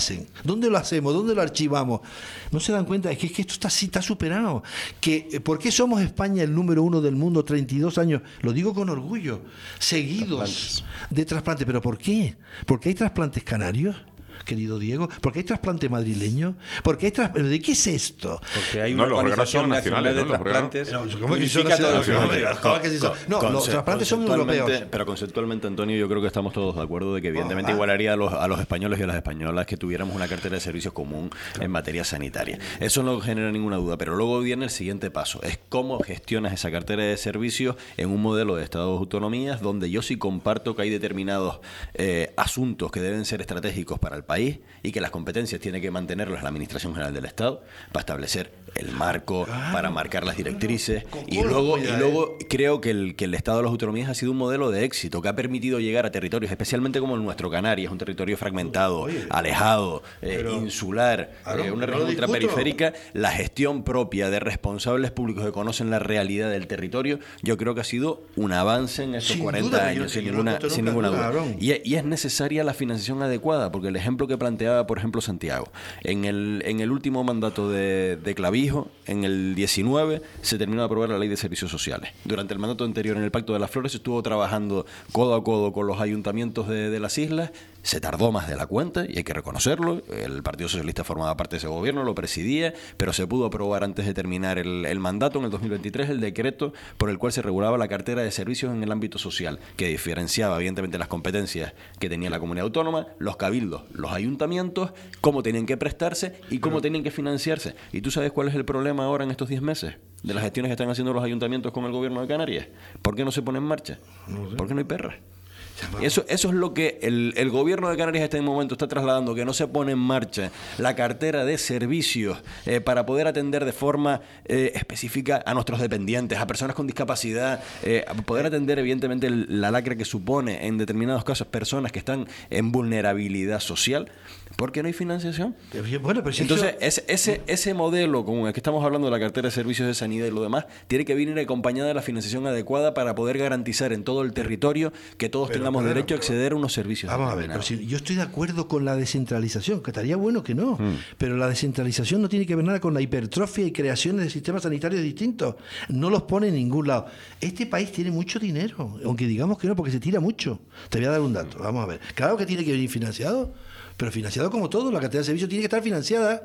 hacen? ¿Dónde lo hacemos? ¿Dónde lo archivamos? No se dan cuenta, es que esto está superado. ¿Por qué somos España el número 1 del mundo 32 años? Lo digo con orgullo. Seguidos de trasplantes. ¿Pero por qué? ¿Porque hay trasplantes canarios? Querido Diego, ¿por qué hay trasplante madrileño? ¿Por qué hay ¿De qué es esto? Porque hay una organización nacional de trasplantes. ¿Cómo que son nacionales? No, los trasplantes son europeos. Pero conceptualmente, Antonio, yo creo que estamos todos de acuerdo de que evidentemente igualaría a los españoles y a las españolas que tuviéramos una cartera de servicios común en materia sanitaria. Eso no genera ninguna duda, pero luego viene el siguiente paso. Es cómo gestionas esa cartera de servicios en un modelo de estados de autonomías donde yo sí comparto que hay determinados asuntos que deben ser estratégicos para el país y que las competencias tiene que mantenerlas la Administración General del Estado para establecer el marco, para marcar las directrices y luego creo que el Estado de las Autonomías ha sido un modelo de éxito que ha permitido llegar a territorios, especialmente como el nuestro, Canarias, un territorio fragmentado, alejado, insular, una región ultraperiférica. La gestión propia de responsables públicos que conocen la realidad del territorio, yo creo que ha sido un avance en estos 40 años, sin ninguna duda. Y es necesaria la financiación adecuada, porque el ejemplo que planteaba, por ejemplo, Santiago, en el último mandato de Clavijo, en el 19, se terminó de aprobar la Ley de Servicios Sociales. Durante el mandato anterior, en el Pacto de las Flores, se estuvo trabajando codo a codo con los ayuntamientos de las islas. Se tardó más de la cuenta, y hay que reconocerlo. El Partido Socialista formaba parte de ese gobierno, lo presidía, pero se pudo aprobar antes de terminar el mandato, en el 2023, el decreto por el cual se regulaba la cartera de servicios en el ámbito social, que diferenciaba evidentemente las competencias que tenía la comunidad autónoma, los cabildos, los ayuntamientos, cómo tenían que prestarse y cómo tenían que financiarse. ¿Y tú sabes cuál es el problema ahora en estos 10 meses de las gestiones que están haciendo los ayuntamientos con el gobierno de Canarias? ¿Por qué no se pone en marcha? ¿Por qué no hay perras? Eso es lo que el gobierno de Canarias en este momento está trasladando, que no se pone en marcha la cartera de servicios para poder atender de forma específica a nuestros dependientes, a personas con discapacidad, a poder atender evidentemente la lacra que supone en determinados casos personas que están en vulnerabilidad social. ¿Por qué no hay financiación? Bueno, pero si entonces, ese modelo con el que estamos hablando de la cartera de servicios de sanidad y lo demás, tiene que venir acompañada de la financiación adecuada para poder garantizar en todo el territorio que todos tengamos derecho a acceder a unos servicios. Vamos a ver, pero si yo estoy de acuerdo con la descentralización, que estaría bueno que no, pero la descentralización no tiene que ver nada con la hipertrofia y creaciones de sistemas sanitarios distintos. No los pone en ningún lado. Este país tiene mucho dinero, aunque digamos que no, porque se tira mucho. Te voy a dar un dato, vamos a ver. Claro que tiene que venir financiado, pero financiado como todo, la cartera de servicios tiene que estar financiada.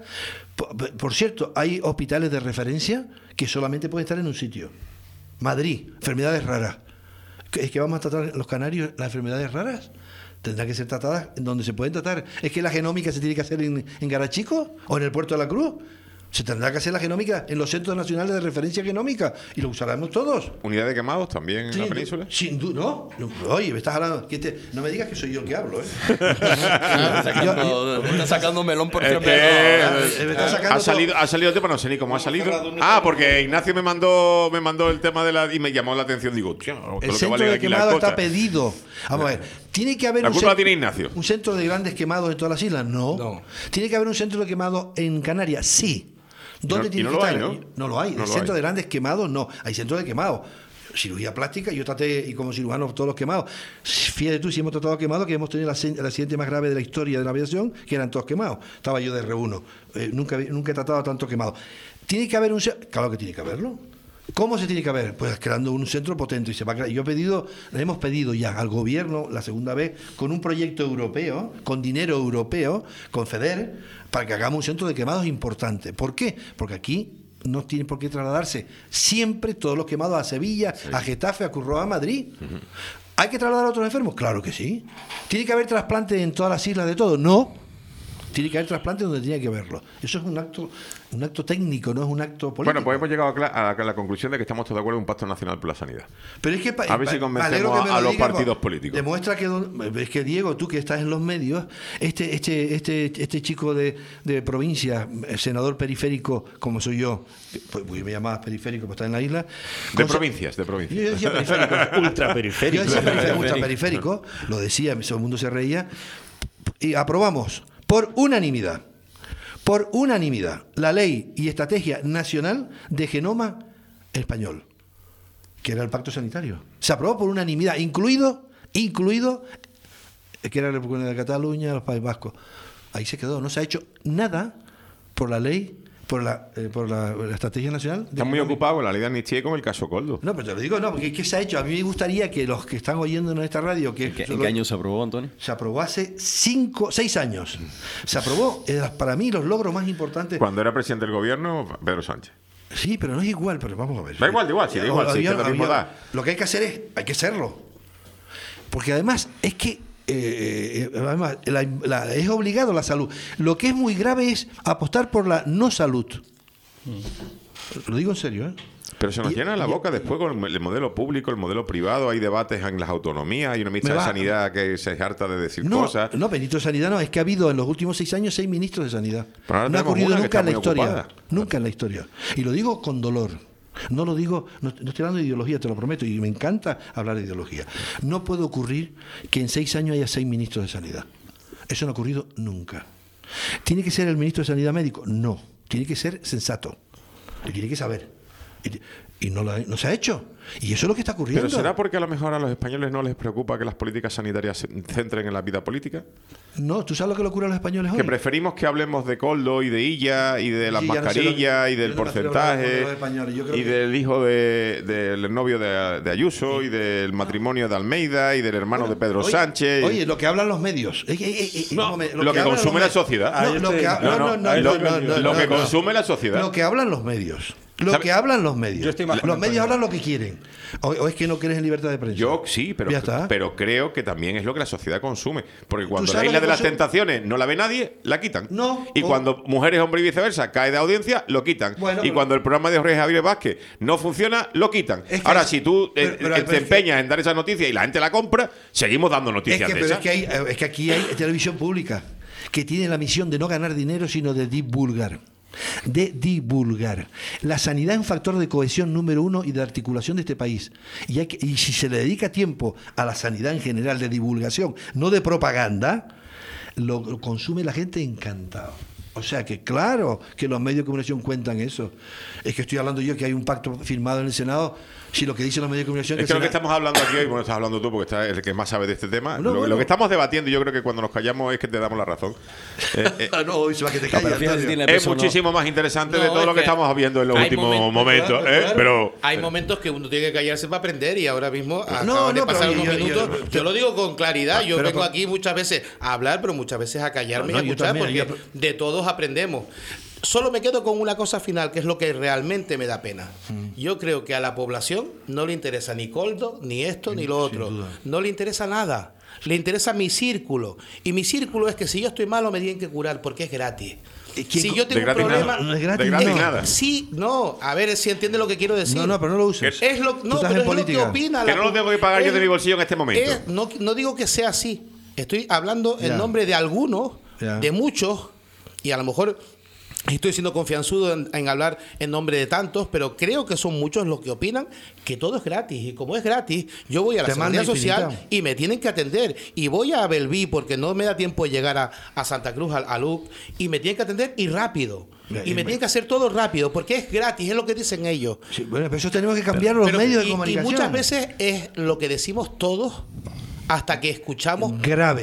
Por cierto, hay hospitales de referencia que solamente pueden estar en un sitio. Madrid, enfermedades raras. ¿Es que vamos a tratar los canarios las enfermedades raras? Tendrán que ser tratadas en donde se pueden tratar. ¿Es que la genómica se tiene que hacer en Garachico o en el Puerto de la Cruz? Se tendrá que hacer la genómica en los centros nacionales de referencia genómica y lo usaremos todos. ¿Unidad de quemados también en la península? Sin duda, no. Oye, me estás hablando. No me digas que soy yo el que hablo, ¿eh? Me está sacando melón por tres ha salido el tema, no sé ni cómo ha salido. Porque Ignacio me mandó el tema y me llamó la atención. Digo, el centro de quemados está pedido. Vamos a ver. ¿Tiene que haber la culpa la tiene Ignacio. ¿Un centro de grandes quemados en todas las islas? No. ¿Tiene que haber un centro de quemados en Canarias? Sí. ¿Dónde tiene que estar? No lo hay. El centro de grandes quemados no. Hay centros de quemados. Cirugía plástica, yo traté, y como cirujano, todos los quemados. Fíjate tú, si hemos tratado quemados, que hemos tenido el accidente más grave de la historia de la aviación, que eran todos quemados. Estaba yo de R1. Nunca he tratado tanto quemados. ¿Tiene que haber un centro? Claro que tiene que haberlo. ¿Cómo se tiene que haber? Pues creando un centro potente y se va a crear. Le hemos pedido ya al gobierno la segunda vez con un proyecto europeo, con dinero europeo, con FEDER, para que hagamos un centro de quemados importante. ¿Por qué? Porque aquí no tienen por qué trasladarse siempre todos los quemados a Sevilla, a Getafe, a Curroa, a Madrid. ¿Hay que trasladar a otros enfermos? Claro que sí. ¿Tiene que haber trasplantes en todas las islas de todo? No. Tiene que haber trasplantes donde tiene que haberlo. Eso es un acto técnico, no es un acto político. Bueno, pues hemos llegado a la conclusión de que estamos todos de acuerdo en un pacto nacional por la sanidad. Pero es que a ver si convencemos a los partidos políticos. Demuestra que es que Diego, tú que estás en los medios, este chico de provincia, el senador periférico, como soy yo, pues me llamabas periférico, pues está en la isla. De provincias. Yo decía periférico, ultraperiférico. Yo decía ultraperiférico, lo decía, todo el mundo se reía. Y aprobamos por unanimidad la ley y estrategia nacional de genoma español, que era el pacto sanitario. Se aprobó por unanimidad, incluido que era la República de Cataluña, los Países Vascos. Ahí se quedó. No se ha hecho nada por la ley, por la estrategia nacional. Están muy ocupados con la ley de amnistía y con el caso Coldo. No, pero te lo digo, no, porque ¿qué se ha hecho? A mí me gustaría que los que están oyendo en esta radio... ¿En qué año se aprobó, Antonio? Se aprobó hace 6 años. Se aprobó, para mí, los logros más importantes... Cuando era presidente del gobierno, Pedro Sánchez. Sí, pero no es igual, pero vamos a ver. Da igual, sí, da igual, sí, que lo mismo da. Lo que hay que hacer hay que serlo. Porque además, es que además, es obligado la salud. Lo que es muy grave es apostar por la no salud. Lo digo en serio, ¿eh? Pero se nos llena la boca después con el modelo público, el modelo privado. Hay debates en las autonomías, hay una ministra de Sanidad que se harta de decir cosas. No, ministro de Sanidad no, es que ha habido en los últimos 6 años 6 ministros de Sanidad. No ha ocurrido nunca en la historia. Ocupada. Nunca en la historia. Y lo digo con dolor. No lo digo, no estoy hablando de ideología, te lo prometo, y me encanta hablar de ideología. No puede ocurrir que en 6 años haya 6 ministros de Sanidad. Eso no ha ocurrido nunca. ¿Tiene que ser el ministro de Sanidad médico? No. Tiene que ser sensato. Y tiene que saber. Y no se ha hecho. Y eso es lo que está ocurriendo. ¿Pero será porque a lo mejor a los españoles no les preocupa que las políticas sanitarias se centren en la vida política? No, ¿tú sabes lo que le ocurre a los españoles hoy? Que preferimos que hablemos de Coldo y de Illa y de las mascarillas y del porcentaje y del hijo del novio de Ayuso y del matrimonio de Almeida y del hermano de Pedro Sánchez. Oye, lo que hablan los medios. Lo que consume la sociedad. Lo que consume la sociedad. Lo que hablan los medios. Lo que hablan los medios. Los medios hablan lo que quieren. O es que no crees en libertad de prensa. Yo sí, pero creo que también es lo que la sociedad consume. Porque cuando la Isla de las Tentaciones no la ve nadie, la quitan. Cuando Mujeres, Hombres y Viceversa cae de audiencia, lo quitan. Cuando el programa de Jorge Javier Vázquez no funciona, lo quitan. Ahora, si tú te empeñas en dar esa noticia y la gente la compra, seguimos dando noticias de esas. Es que aquí hay televisión pública que tiene la misión de no ganar dinero, sino de divulgar. La sanidad es un factor de cohesión número 1 y de articulación de este país. Y si se le dedica tiempo a la sanidad en general, de divulgación, no de propaganda, lo consume la gente encantado. O sea que claro que los medios de comunicación cuentan eso. Es que estoy hablando yo que hay un pacto firmado en el Senado. Si lo que dicen los medios de comunicación... Es que lo que estamos hablando aquí hoy, bueno, estás hablando tú porque eres el que más sabe de este tema. Lo que estamos debatiendo, yo creo que cuando nos callamos es que te damos la razón. No, hoy se va que te callas. Es muchísimo más interesante de todo lo que estamos viendo en los últimos momentos. Pero hay momentos que uno tiene que callarse para aprender y ahora mismo acaban de pasar unos minutos. Yo lo digo con claridad. Yo vengo aquí muchas veces a hablar, pero muchas veces a callarme y a escuchar, porque de todos aprendemos. Solo me quedo con una cosa final, que es lo que realmente me da pena. Yo creo que a la población no le interesa ni Coldo, ni esto, ni lo otro. No le interesa nada. Le interesa mi círculo. Y mi círculo es que si yo estoy malo me tienen que curar porque es gratis. Si yo tengo un problema... No es gratis, nada. Sí, no. A ver si entiende lo que quiero decir. No, pero no lo uses. Es lo que opina. Que no lo tengo que pagar yo de mi bolsillo en este momento. No digo que sea así. Estoy hablando en nombre de algunos, de muchos, y a lo mejor... Estoy siendo confianzudo en hablar en nombre de tantos, pero creo que son muchos los que opinan que todo es gratis. Y como es gratis, yo voy a la Seguridad Social y me tienen que atender. Y voy a Belví porque no me da tiempo de llegar a Santa Cruz, a Luc, y me tienen que atender y rápido. Y me tienen que hacer todo rápido porque es gratis, es lo que dicen ellos. Sí, bueno, pero eso tenemos que cambiar los medios de comunicación. Y muchas veces es lo que decimos todos hasta que escuchamos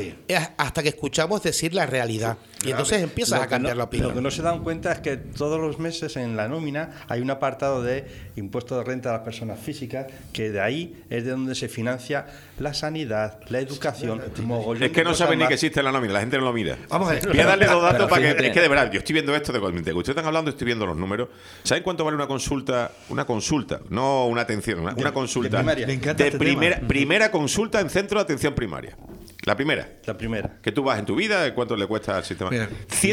hasta que escuchamos decir la realidad. Y entonces empiezas a cambiar la opinión. Lo que no se dan cuenta es que todos los meses en la nómina hay un apartado de impuesto de renta a las personas físicas, que de ahí es de donde se financia la sanidad, la educación. Es que no saben ni que existe la nómina, la gente no lo mira. Vamos a ver. Voy a darle dos datos para que... Es que de verdad, yo estoy viendo esto de cuando ustedes están hablando, estoy viendo los números. ¿Saben cuánto vale una consulta? Una consulta, no una atención, una consulta. Primera consulta en centro de atención primaria. La primera. Que tú vas en tu vida, ¿cuánto le cuesta al sistema? Mira.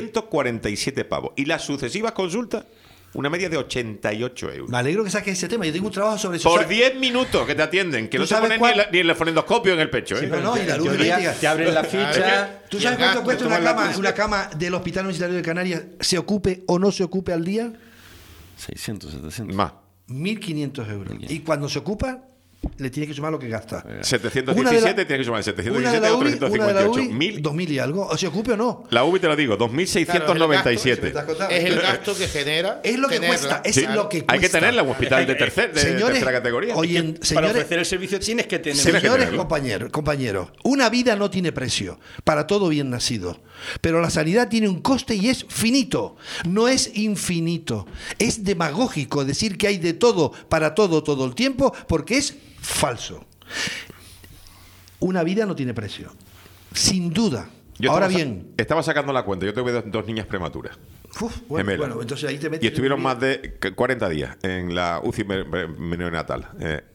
147 pavos. Y las sucesivas consultas, una media de 88 euros. Me alegro que saques ese tema. Yo tengo un trabajo sobre eso. Por 10 minutos que te atienden, que no se ponen ni el fonendoscopio en el pecho. Sí, pero y la luz te abren la ficha. ¿Tú sabes cuánto cuesta una cama del Hospital Universitario de Canarias, se ocupe o no se ocupe al día? 600, 700. Más. 1.500 euros. Y cuando se ocupa, le tiene que sumar lo que gasta. 717 tiene que sumar 717 o 358. 2000 y algo. ¿Se ocupe o no? La UBI te lo digo, 2697. Es el gasto que genera. Es lo que cuesta. Es lo que cuesta. Hay que tenerla en un hospital de tercera categoría. Oye, Para señores, ofrecer el servicio tienes que tener... señores compañeros, una vida no tiene precio para todo bien nacido. Pero la sanidad tiene un coste y es finito. No es infinito. Es demagógico decir que hay de todo para todo el tiempo porque es falso. Una vida no tiene precio. Sin duda. Ahora bien, estaba sacando la cuenta. Yo tuve dos niñas prematuras. Bueno, entonces ahí te metes. Y estuvieron más de 40 días en la UCI neonatal.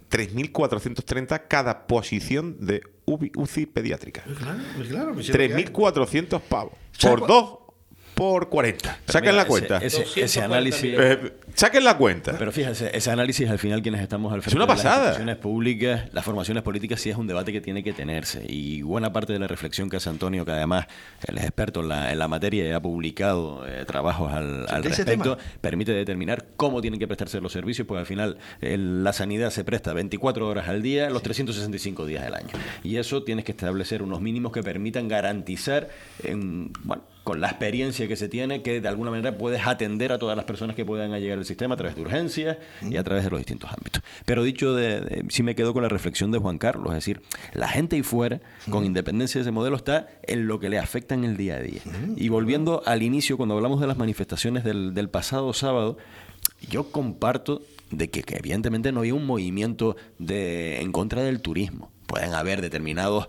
3.430 cada posición de UCI pediátrica. Claro, 3.400 pavos. Por 2 por 40. Saquen la cuenta. Ese análisis... Saquen la cuenta. Pero fíjense, ese análisis al final quienes estamos al frente es una pasada. de las instituciones públicas, las formaciones políticas, sí es un debate que tiene que tenerse. Y buena parte de la reflexión que hace Antonio, que además él es experto en la materia y ha publicado trabajos al respecto, permite determinar cómo tienen que prestarse los servicios, porque al final la sanidad se presta 24 horas al día, los 365 días del año. Y eso tienes que establecer unos mínimos que permitan garantizar, con la experiencia que se tiene, que de alguna manera puedes atender a todas las personas que puedan llegar al sistema a través de urgencias y a través de los distintos ámbitos. Pero dicho sí me quedo con la reflexión de Juan Carlos, es decir, la gente ahí fuera, con independencia de ese modelo, está en lo que le afecta en el día a día. Y volviendo al inicio, cuando hablamos de las manifestaciones del pasado sábado, yo comparto de que evidentemente no hay un movimiento en contra del turismo. Pueden haber determinados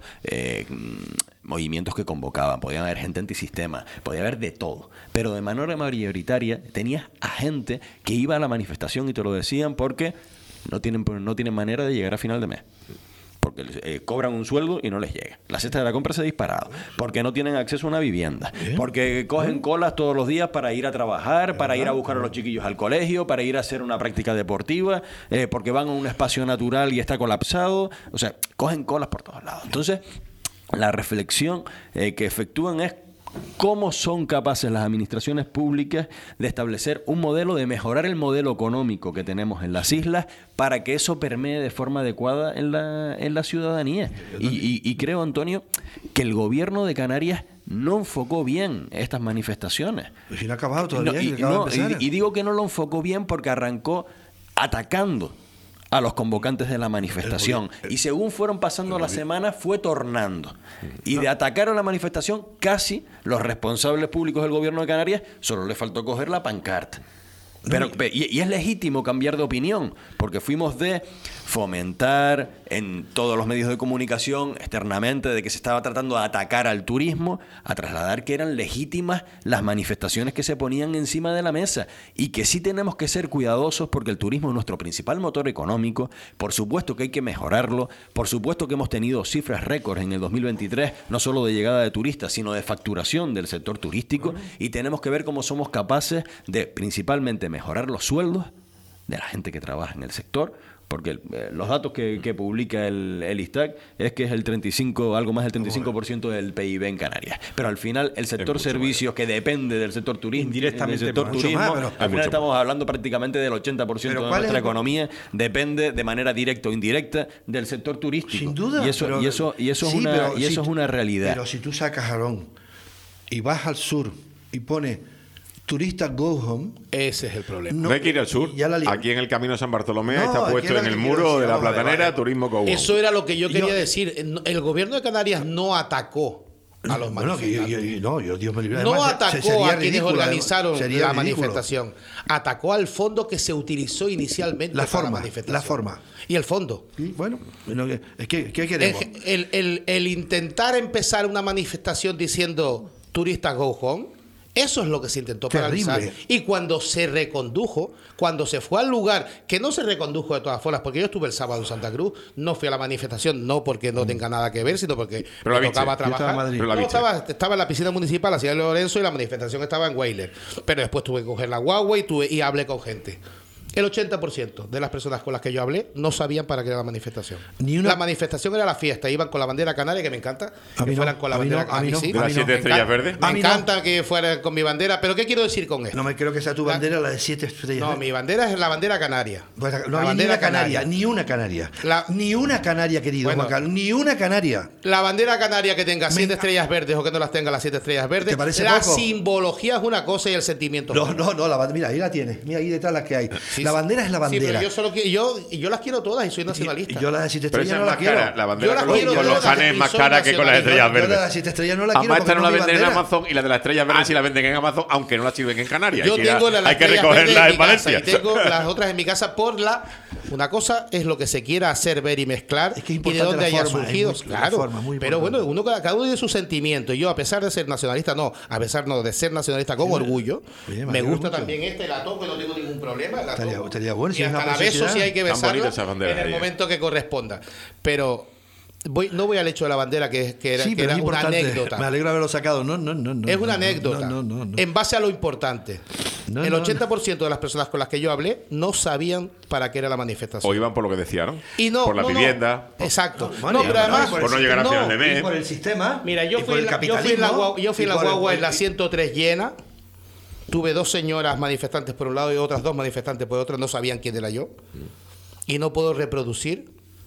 movimientos que convocaban, podían haber gente antisistema, podía haber de todo. Pero de manera mayoritaria tenías a gente que iba a la manifestación y te lo decían porque no tienen manera de llegar a final de mes. Porque cobran un sueldo y no les llega. La cesta de la compra se ha disparado. Porque no tienen acceso a una vivienda. Porque cogen colas todos los días para ir a trabajar, para ir a buscar a los chiquillos al colegio, para ir a hacer una práctica deportiva, porque van a un espacio natural y está colapsado. O sea, cogen colas por todos lados. Entonces, la reflexión que efectúan es cómo son capaces las administraciones públicas de establecer un modelo, de mejorar el modelo económico que tenemos en las islas para que eso permee de forma adecuada en la ciudadanía. Y creo, Antonio, que el gobierno de Canarias no enfocó bien estas manifestaciones. Pues si no ha acabado todavía. Y digo que no lo enfocó bien porque arrancó atacando a los convocantes de la manifestación. Y según fueron pasando las semanas, fue tornando. Y de atacar a la manifestación, casi los responsables públicos del gobierno de Canarias solo les faltó coger la pancarta. Y es legítimo cambiar de opinión, porque fuimos de fomentar en todos los medios de comunicación externamente de que se estaba tratando de atacar al turismo, a trasladar que eran legítimas las manifestaciones que se ponían encima de la mesa y que sí tenemos que ser cuidadosos porque el turismo es nuestro principal motor económico. Por supuesto que hay que mejorarlo, por supuesto que hemos tenido cifras récords en el 2023, no solo de llegada de turistas, sino de facturación del sector turístico, y tenemos que ver cómo somos capaces de principalmente mejorar los sueldos de la gente que trabaja en el sector, porque los datos que publica el ISTAC es que es algo más del 35% del PIB en Canarias. Pero al final el sector servicios, que depende del sector turismo, indirectamente del sector turismo, al final estamos hablando prácticamente del 80% de nuestra economía, depende de manera directa o indirecta del sector turístico. Sin duda. Y eso es una realidad. Pero si tú sacas Jarón y vas al sur y pones turista go home, ese es el problema. No hay que ir al sur. Aquí en el Camino de San Bartolomé está puesto en el muro de la Platanera, turismo go home. Eso era lo que yo quería decir. El gobierno de Canarias no atacó a los manifestantes. Dios me libre. No atacó a quienes organizaron la manifestación. Atacó al fondo que se utilizó inicialmente para la manifestación. La forma. Y el fondo. Bueno, ¿qué queremos? El intentar empezar una manifestación diciendo turista go home, eso es lo que se intentó paralizar. Y cuando se recondujo, cuando se fue al lugar, que no se recondujo de todas formas, porque yo estuve el sábado en Santa Cruz, no fui a la manifestación, no porque no tenga nada que ver, sino porque me tocaba trabajar. Estaba en la piscina municipal, la ciudad de Lorenzo, y la manifestación estaba en Weyler. Pero después tuve que coger la guagua y hablé con gente. El 80% de las personas con las que yo hablé no sabían para qué era la manifestación. La manifestación era la fiesta. Iban con la bandera canaria, que me encanta. Que fueran con la bandera canaria. ¿De las 7 estrellas verdes? Me encanta que fueran con mi bandera. ¿Pero qué quiero decir con esto? No me creo que sea tu bandera la de 7 estrellas. No, mi bandera es la bandera canaria. Pues no había ni una canaria. Ni una canaria. Ni una canaria, querido Juan Carlos. Ni una canaria. La bandera canaria que tenga 7 estrellas verdes o que no las tenga las 7 estrellas verdes. ¿Te parece la poco? simbología es una cosa y el sentimiento. Mira, ahí la tienes. Mira, ahí detrás la que hay. Sí, la bandera es la bandera. Sí, pero yo las quiero todas y soy nacionalista. Yo las de 7 Pero estrellas esa no es la más quiero. cara. La bandera Yo con las los quiero janes es más cara que con las estrellas Yo la de verdes. las 7 estrellas no la quiero. Además, esta no la porque venden en bandera. Amazon y la de las estrellas verdes sí la venden en Amazon, aunque no la sirven en Canarias. Yo tengo hay que recogerlas en Valencia. Y tengo las otras en mi casa una cosa es lo que se quiera hacer ver y mezclar Es que es y de importante dónde la haya forma, surgido. es muy- Claro, la forma, muy pero importante. bueno, cada uno tiene su sentimiento. Yo, a pesar de ser nacionalista, de ser nacionalista con orgullo, Oye, me me alegro gusta mucho. también la toco, no tengo ningún problema. La Estaría- toco. estaría bueno, si y es una hasta la beso preciosidad. si hay que Tan besarla bonitas esas banderas en el ahí, momento que corresponda. Pero no voy al hecho de la bandera, que era, Sí, que pero era es una importante. anécdota. Me alegro de haberlo sacado. No. Es una anécdota. No. En base a lo importante. No, el no, 80% de las personas con las que yo hablé no sabían para qué era la manifestación. O iban por lo que decían, ¿no? Y no, por la vivienda. Exacto. Bueno, pero además, por no llegar a final de mes. Y por el sistema. mira, yo y fui por en el la capitalismo, yo fui en y la por el- guagua en la 103 llena. Tuve 2 señoras manifestantes por un lado y otras 2 manifestantes por otro. No sabían quién era yo. Y no puedo reproducir,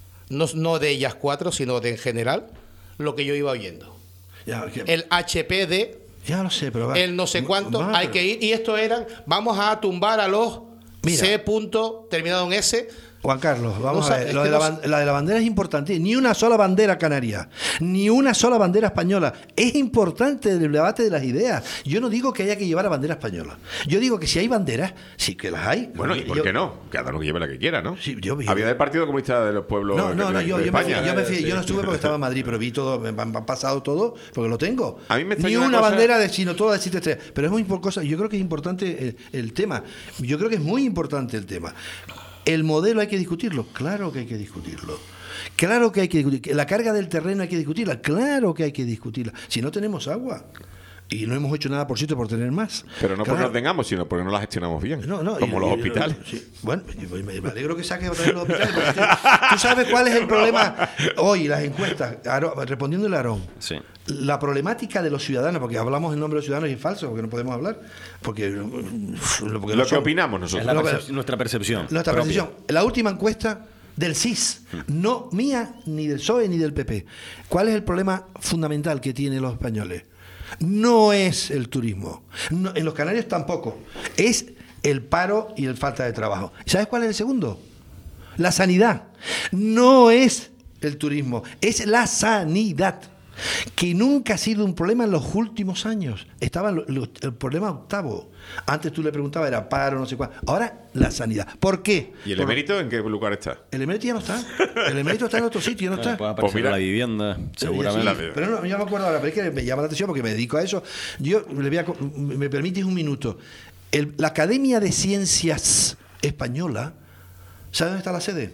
no de ellas 4, sino de en general, lo que yo iba oyendo. Ya, El HPD, ya lo sé, pero va. el no sé cuánto, Va, hay pero- que ir. Y esto eran, vamos a tumbar a los Mira. C. punto terminado en S. Juan Carlos, vamos No a sa- ver. es Lo que de no la de la bandera es importante. Ni una sola bandera canaria, ni una sola bandera española. Es importante el debate de las ideas. Yo no digo que haya que llevar la bandera española. Yo digo que si hay banderas, sí que las hay. Bueno, ¿y por qué no? Cada uno que lleve la que quiera, ¿no? Sí, yo- Había del Partido Comunista de los Pueblos No, de yo me España. yo no estuve porque estaba en Madrid, pero vi todo, me han pasado todo, porque lo tengo. A mí me Ni extraña una una cosa- bandera, sino todas de 7 estrellas. Pero es muy importante, yo creo que es importante el tema. Yo creo que es muy importante el tema. ¿El modelo hay que discutirlo? Claro que hay que discutirlo. Claro que hay que discutir. La carga del terreno hay que discutirla. Claro que hay que discutirla. Si no tenemos agua. Y no hemos hecho nada por sitio por tener más. Pero no porque Claro. no tengamos, sino porque no la gestionamos bien. Como los hospitales. Sí. Bueno, me alegro que saques otra vez los hospitales. Porque tú sabes cuál es el problema hoy, las encuestas. Respondiéndole a Aarón. Sí. La problemática de los ciudadanos, porque hablamos en nombre de los ciudadanos y es falso, porque no podemos hablar. Porque no Lo que son- opinamos Es nosotros. la No, pero- nuestra percepción. Nuestra propia. percepción. La última encuesta del CIS, no mía, ni del PSOE, ni del PP. ¿Cuál es el problema fundamental que tienen los españoles? No es el turismo. En los Canarios tampoco. Es el paro y el falta de trabajo. ¿Sabes cuál es el segundo? La sanidad. No es el turismo, es la sanidad. Que nunca ha sido un problema en los últimos años. Estaba el problema octavo. Antes tú le preguntabas, era paro, no sé cuál. Ahora, la sanidad. ¿Por qué? ¿Y el Por- emérito en qué lugar está? El emérito ya no está. El emérito está en otro sitio, ya no está. Puede aparecer mira. la vivienda, seguramente. Sí, pero no, yo me acuerdo ahora, pero es que me llama la atención porque me dedico a eso. Yo le voy a, me permites un minuto. La Academia de Ciencias Española, ¿sabe dónde está la sede?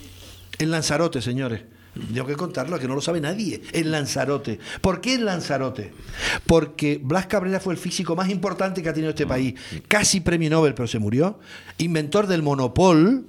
En Lanzarote, señores. Tengo que contarlo, que no lo sabe nadie. En Lanzarote. ¿Por qué en Lanzarote? Porque Blas Cabrera fue el físico más importante que ha tenido este país. Casi premio Nobel, pero se murió. Inventor del monopolo,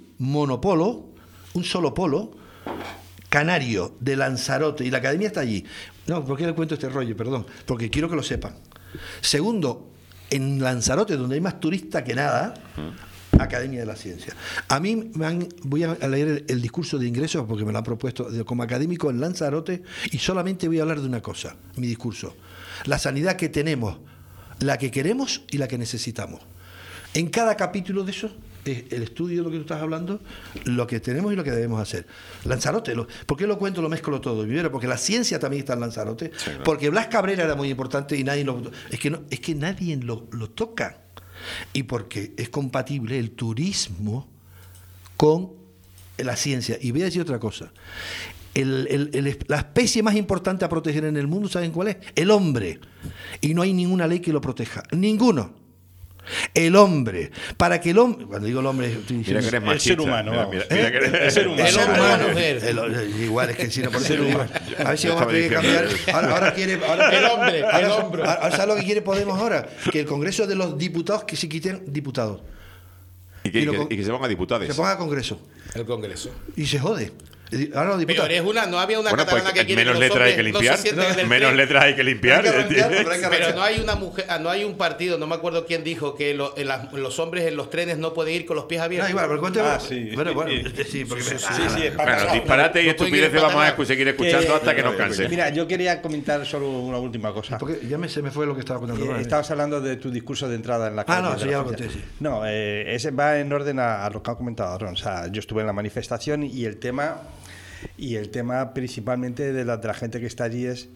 un solo polo, canario de Lanzarote. Y la academia está allí. No, ¿por qué le cuento este rollo? Perdón. Porque quiero que lo sepan. Segundo, en Lanzarote, donde hay más turistas que nada, Academia de la Ciencia. A mí voy a leer el discurso de ingresos porque me lo han propuesto como académico en Lanzarote y solamente voy a hablar de una cosa, mi discurso. La sanidad que tenemos, la que queremos y la que necesitamos. En cada capítulo de eso, el estudio de lo que tú estás hablando, lo que tenemos y lo que debemos hacer. Lanzarote, ¿por qué lo cuento, lo mezclo todo? Primero, porque la ciencia también está en Lanzarote, sí, claro. Porque Blas Cabrera era muy importante y nadie es que nadie lo toca. Y porque es compatible el turismo con la ciencia. Y voy a decir otra cosa. La especie más importante a proteger en el mundo, ¿saben cuál es? El hombre. Y no hay ninguna ley que lo proteja. Ninguno. El hombre. Para que el hombre... Cuando digo el hombre... Mira que eres machista. El ser humano, vamos. Mira que eres, el ser humano. El ser humano. mujer. Igual es que si no por ser humano. A ver si vamos a tener que cambiar. Ahora quiere. El hombre, el hombro. ¿Sabes lo que quiere Podemos ahora? Que el Congreso de los Diputados que se quiten diputados. Y que se ponga diputados. Se ponga a Congreso. El Congreso. Y se jode. Ahora los diputados. Pero no había una Bueno, catalana pues que quiere menos que los letras hay que hombres no limpiar. se sienten en el Menos tren. letras hay que limpiar. Pero no hay una mujer, no hay un partido, no me acuerdo quién dijo que los hombres en los trenes no pueden ir con los pies abiertos. No, igual, pero cuéntame. Sí. Bueno, sí, porque Bueno, disparate y No pueden ir estupideces en vamos a patada. seguir escuchando hasta que nos canse. Mira, yo quería comentar solo una última cosa. Porque se me fue lo que estaba contando. Estabas hablando de tu discurso de entrada en la calle. no, de sí, la ya lo agencia. conté, sí. No, ese va en orden a lo que ha comentado Ron. O sea, yo estuve en la manifestación y el tema principalmente de la gente que está allí es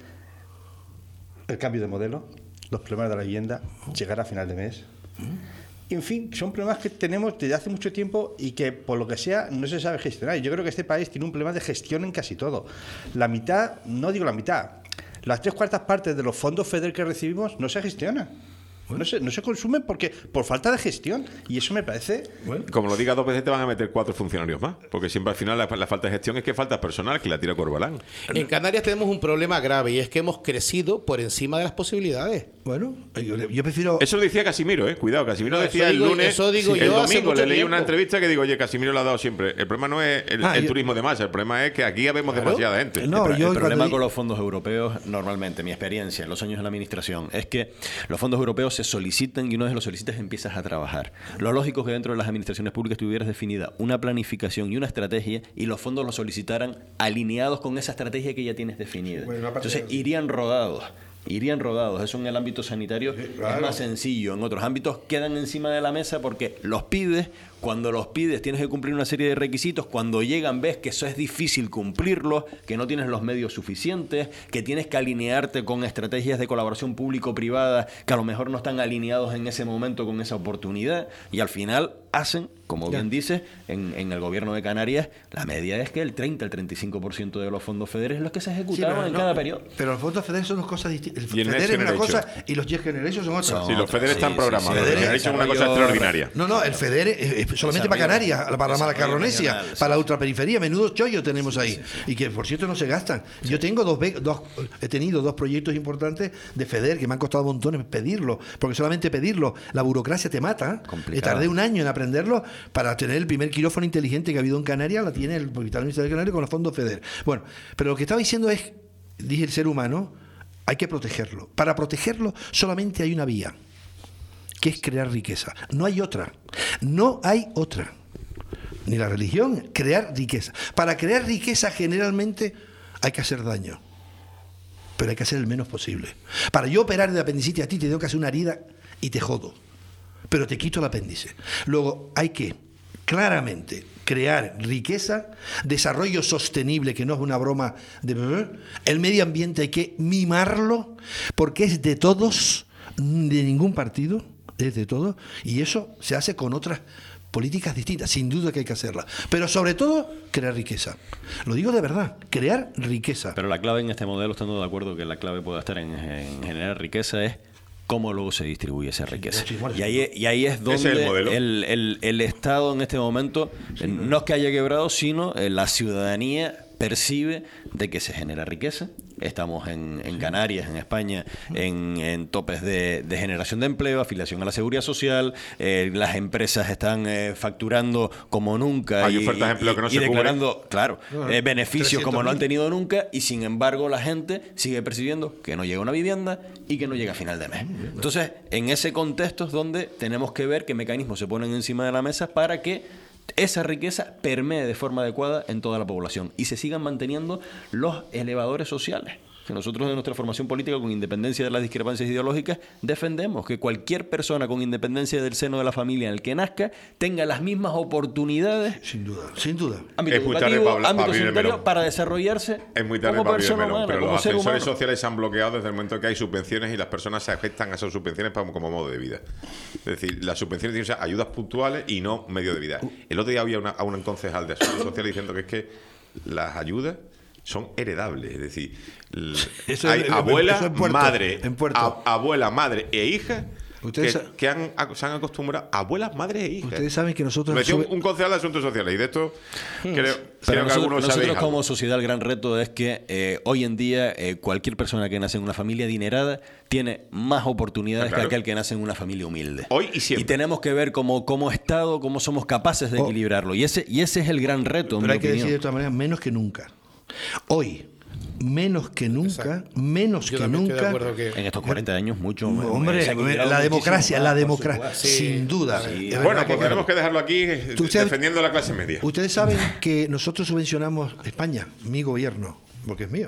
el cambio de modelo, los problemas de la vivienda, llegar a final de mes. En fin, son problemas que tenemos desde hace mucho tiempo y que, por lo que sea, no se sabe gestionar. Yo creo que este país tiene un problema de gestión en casi todo. La mitad, no digo la mitad, las 3/4 partes de los fondos FEDER que recibimos no se gestionan. No se consumen por falta de gestión. Y eso me parece... Como lo digas 2 veces te van a meter 4 funcionarios más. Porque siempre al final la falta de gestión es que falta personal, que la tira Corbalán. En Canarias tenemos un problema grave y es que hemos crecido por encima de las posibilidades. Bueno, yo prefiero... Eso lo decía Casimiro, cuidado. Casimiro No, decía eso el digo- lunes, eso digo el yo hace domingo mucho le leí tiempo. una entrevista que digo, oye, Casimiro lo ha dado siempre. El problema no es el turismo de masa, el problema es que aquí habemos demasiada gente. No, el yo problema cuando- con los fondos europeos, normalmente, mi experiencia en los años de la administración, es que los fondos europeos se solicitan y una vez los solicitas empiezas a trabajar. Lo lógico es que dentro de las administraciones públicas tuvieras definida una planificación y una estrategia y los fondos los solicitaran alineados con esa estrategia que ya tienes definida. Entonces irían rodados. Eso en el ámbito sanitario es más sencillo. En otros ámbitos quedan encima de la mesa porque los pides. Cuando los pides tienes que cumplir una serie de requisitos. Cuando llegan ves que eso es difícil cumplirlos, que no tienes los medios suficientes, que tienes que alinearte con estrategias de colaboración público-privada que a lo mejor no están alineados en ese momento con esa oportunidad. Y al final hacen, como bien dices, en el gobierno de Canarias, la media es que el 30 al 35% de los fondos FEDER es los que se ejecutaban en cada periodo. Pero los fondos FEDER son dos cosas distintas. El Y el FEDER Next es una Generation. cosa y los Next Generation son otras. Sí, los FEDER están sí, programados. sí, Los sí. han hecho una cosa Desarrollo- extraordinaria. No, el FEDER es solamente para Canarias, para Malacarronesia, regional, sí, para la ultraperiferia, menudo chollo tenemos ahí. Y que, por cierto, no se gastan. Yo tengo he tenido 2 proyectos importantes de FEDER que me han costado montones pedirlo, porque solamente pedirlo, la burocracia te mata. Tardé 1 año en aprenderlo para tener el primer quirófano inteligente que ha habido en Canarias, la tiene el Hospital Ministerial de Canarias con los fondos FEDER. Bueno, pero lo que estaba diciendo es, dije, el ser humano hay que protegerlo. Para protegerlo solamente hay una vía, que es crear riqueza. No hay otra. No hay otra. Ni la religión, crear riqueza. Para crear riqueza generalmente hay que hacer daño. Pero hay que hacer el menos posible. Para yo operar de apendicitis a ti te tengo que hacer una herida y te jodo. Pero te quito el apéndice. Luego hay que claramente crear riqueza, desarrollo sostenible, que no es una broma de... El medio ambiente hay que mimarlo porque es de todos, de ningún partido, es de todos, y eso se hace con otras políticas distintas, sin duda que hay que hacerlas, pero sobre todo crear riqueza. Lo digo de verdad, crear riqueza. Pero la clave en este modelo, estando de acuerdo que la clave pueda estar en generar riqueza, es cómo luego se distribuye esa riqueza. Y ahí es donde Ese es el modelo. el Estado en este momento no es que haya quebrado, sino la ciudadanía percibe de que se genera riqueza. Estamos en Canarias, en España, en topes de generación de empleo, afiliación a la seguridad social, las empresas están facturando como nunca. Hay ofertas de empleo que no y se declarando, claro, beneficios como no han 300.000. tenido nunca, y sin embargo la gente sigue percibiendo que no llega una vivienda y que no llega a final de mes. Entonces, en ese contexto es donde tenemos que ver qué mecanismos se ponen encima de la mesa para que esa riqueza permee de forma adecuada en toda la población y se sigan manteniendo los elevadores sociales que nosotros en nuestra formación política, con independencia de las discrepancias ideológicas, defendemos: que cualquier persona, con independencia del seno de la familia en el que nazca, tenga las mismas oportunidades, Sin duda, sin duda. ámbito Es muy tarde educativo, para ámbito abrir el sanitario, melón. para desarrollarse Es muy tarde como para abrir el persona melón, humana, pero como los ser ascensores humano. sociales se han bloqueado desde el momento que hay subvenciones y las personas se afectan a esas subvenciones como modo de vida. Es decir, las subvenciones tienen que ser ayudas puntuales y no medio de vida. El otro día había un concejal de Asuntos Sociales diciendo que es que las ayudas son heredables, es decir, Eso hay es- abuela, eso en Puerto, madre, en Puerto. abuela, madre e hija Ustedes se han acostumbrado, abuelas, madres e hijas. Ustedes saben que nosotros... Me decía un concejal de Asuntos Sociales, y de esto creo Pero que algunos nosotros sabéis como algo. sociedad el gran reto es que hoy en día cualquier persona que nace en una familia adinerada tiene más oportunidades Claro. que aquel que nace en una familia humilde. Hoy y siempre. Y tenemos que ver como Estado, cómo somos capaces de equilibrarlo. Y ese es el gran reto, en Pero mi hay que decir opinión. de otra manera, menos que nunca. Hoy, menos que nunca, menos Yo que también estoy de nunca... acuerdo que... En estos 40 años, mucho. Hombre, se ha equilibrado la muchísimo democracia, más, la por democracia, supuesto. sin duda. Sí. Es verdad Bueno, que- pues tenemos que dejarlo aquí Ustedes- defendiendo la clase media. Ustedes saben que nosotros subvencionamos, España, mi gobierno, porque es mío,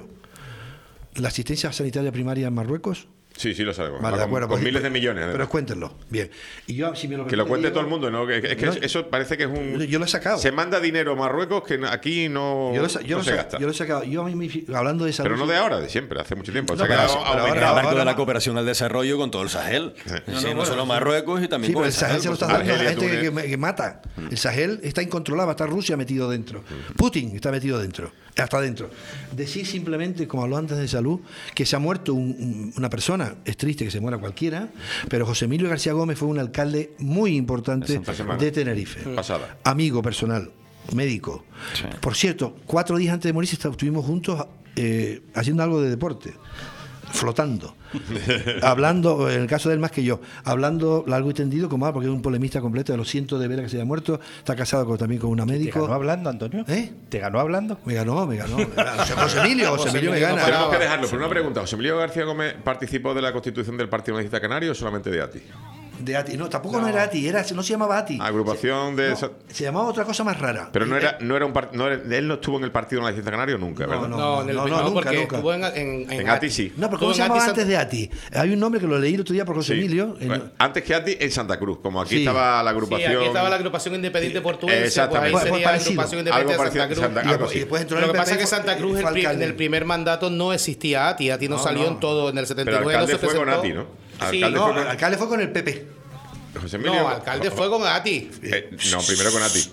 la asistencia sanitaria primaria en Marruecos. Sí, lo sabemos. Vale, de acuerdo, con pues, miles de millones. Pero además. cuéntenlo. Bien. Y yo, si me lo Que lo permite, cuente Diego, todo el mundo, ¿no? Es que No, eso parece que es un... yo lo he sacado. Se manda dinero a Marruecos que aquí no, Yo no lo se he gasta. sacado. Yo a mí, hablando de salud... Pero no de ahora, de siempre, hace mucho tiempo. No, se ha pero quedado ahora- aumentado. En el marco ahora de la no. cooperación al desarrollo con todo el Sahel. Sí, no solo Marruecos y también Sí, con pero el Sahel se lo está por dando a la Argelia, gente Túnez. que mata. El Sahel está incontrolable, está Rusia metido dentro. Putin está metido dentro, hasta dentro. Decir simplemente, como habló antes de salud, que se ha muerto una persona, es triste que se muera cualquiera, pero José Emilio García Gómez fue un alcalde muy importante Esta semana. de Tenerife. Pasada. Amigo personal, médico. Sí. Por cierto, 4 días antes de morirse estuvimos juntos haciendo algo de deporte. Flotando, hablando, en el caso de él más que yo, hablando largo y tendido, como porque es un polemista completo, de los cientos de veras que se haya muerto, está casado también con una ¿Te médico. ganó hablando, Antonio? ¿Eh? ¿Te ganó hablando? Me ganó. José Emilio me gana. Tenemos que dejarlo, pero una pregunta. ¿José Emilio García Gómez participó de la constitución del Partido Nacionalista Canario o solamente de ATI? De ATI. No, tampoco no era ATI, no se llamaba ATI. Agrupación de... Se llamaba otra cosa más rara. Pero no era un él no estuvo en el Partido Nacionalista Canario nunca, ¿verdad? No, nunca, porque nunca. estuvo en ATI sí. No, pero Estuvo ¿cómo se en llamaba ATI antes de ATI? Hay un nombre que lo leí el otro día por José Sí. Emilio. Bueno, antes que ATI en Santa Cruz, como aquí Sí. estaba la Sí, agrupación... aquí estaba la agrupación independiente portuguesa, pues ahí Exactamente. sería la Parecido. agrupación independiente Algo de Santa parecido a Cruz. Santa- algo así. Y después entró Lo en que el pasa es PP, que Santa Cruz fue en alcalde. el primer mandato no existía ATI. ATI no salió en todo, en el Pero 79 no alcalde se fue con presentó. ATI, ¿no? Sí, Alcalde No, fue con- el alcalde fue con el PP. José Emilio... no, alcalde fue con ATI. No, primero con ATI.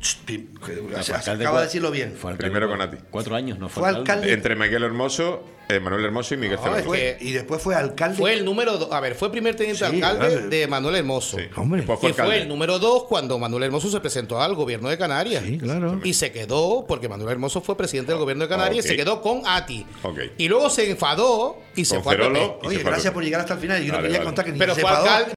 Acaba de decirlo bien. Fue alcalde Primero por con ATI. 4 años, ¿no? Fue alcalde. Entre Miguel Hermoso, Manuel Hermoso y Miguel No, Ceballos. y después fue alcalde. Fue el número 2. A ver, fue primer teniente Sí, alcalde claro. de Manuel Hermoso. Sí. Hombre. Después Y fue alcalde. el número 2 cuando Manuel Hermoso se presentó al gobierno de Canarias. Sí, claro. Y se quedó, porque Manuel Hermoso fue presidente del gobierno de Canarias, Ok. y se quedó con ATI. Ok. Y luego se enfadó y se Con fue al Cerolo. PP. Y Oye, se fue al gracias PP. por llegar hasta el final. Yo no Vale, quería vale. contar que ni Pero se fue enfadó. alcalde,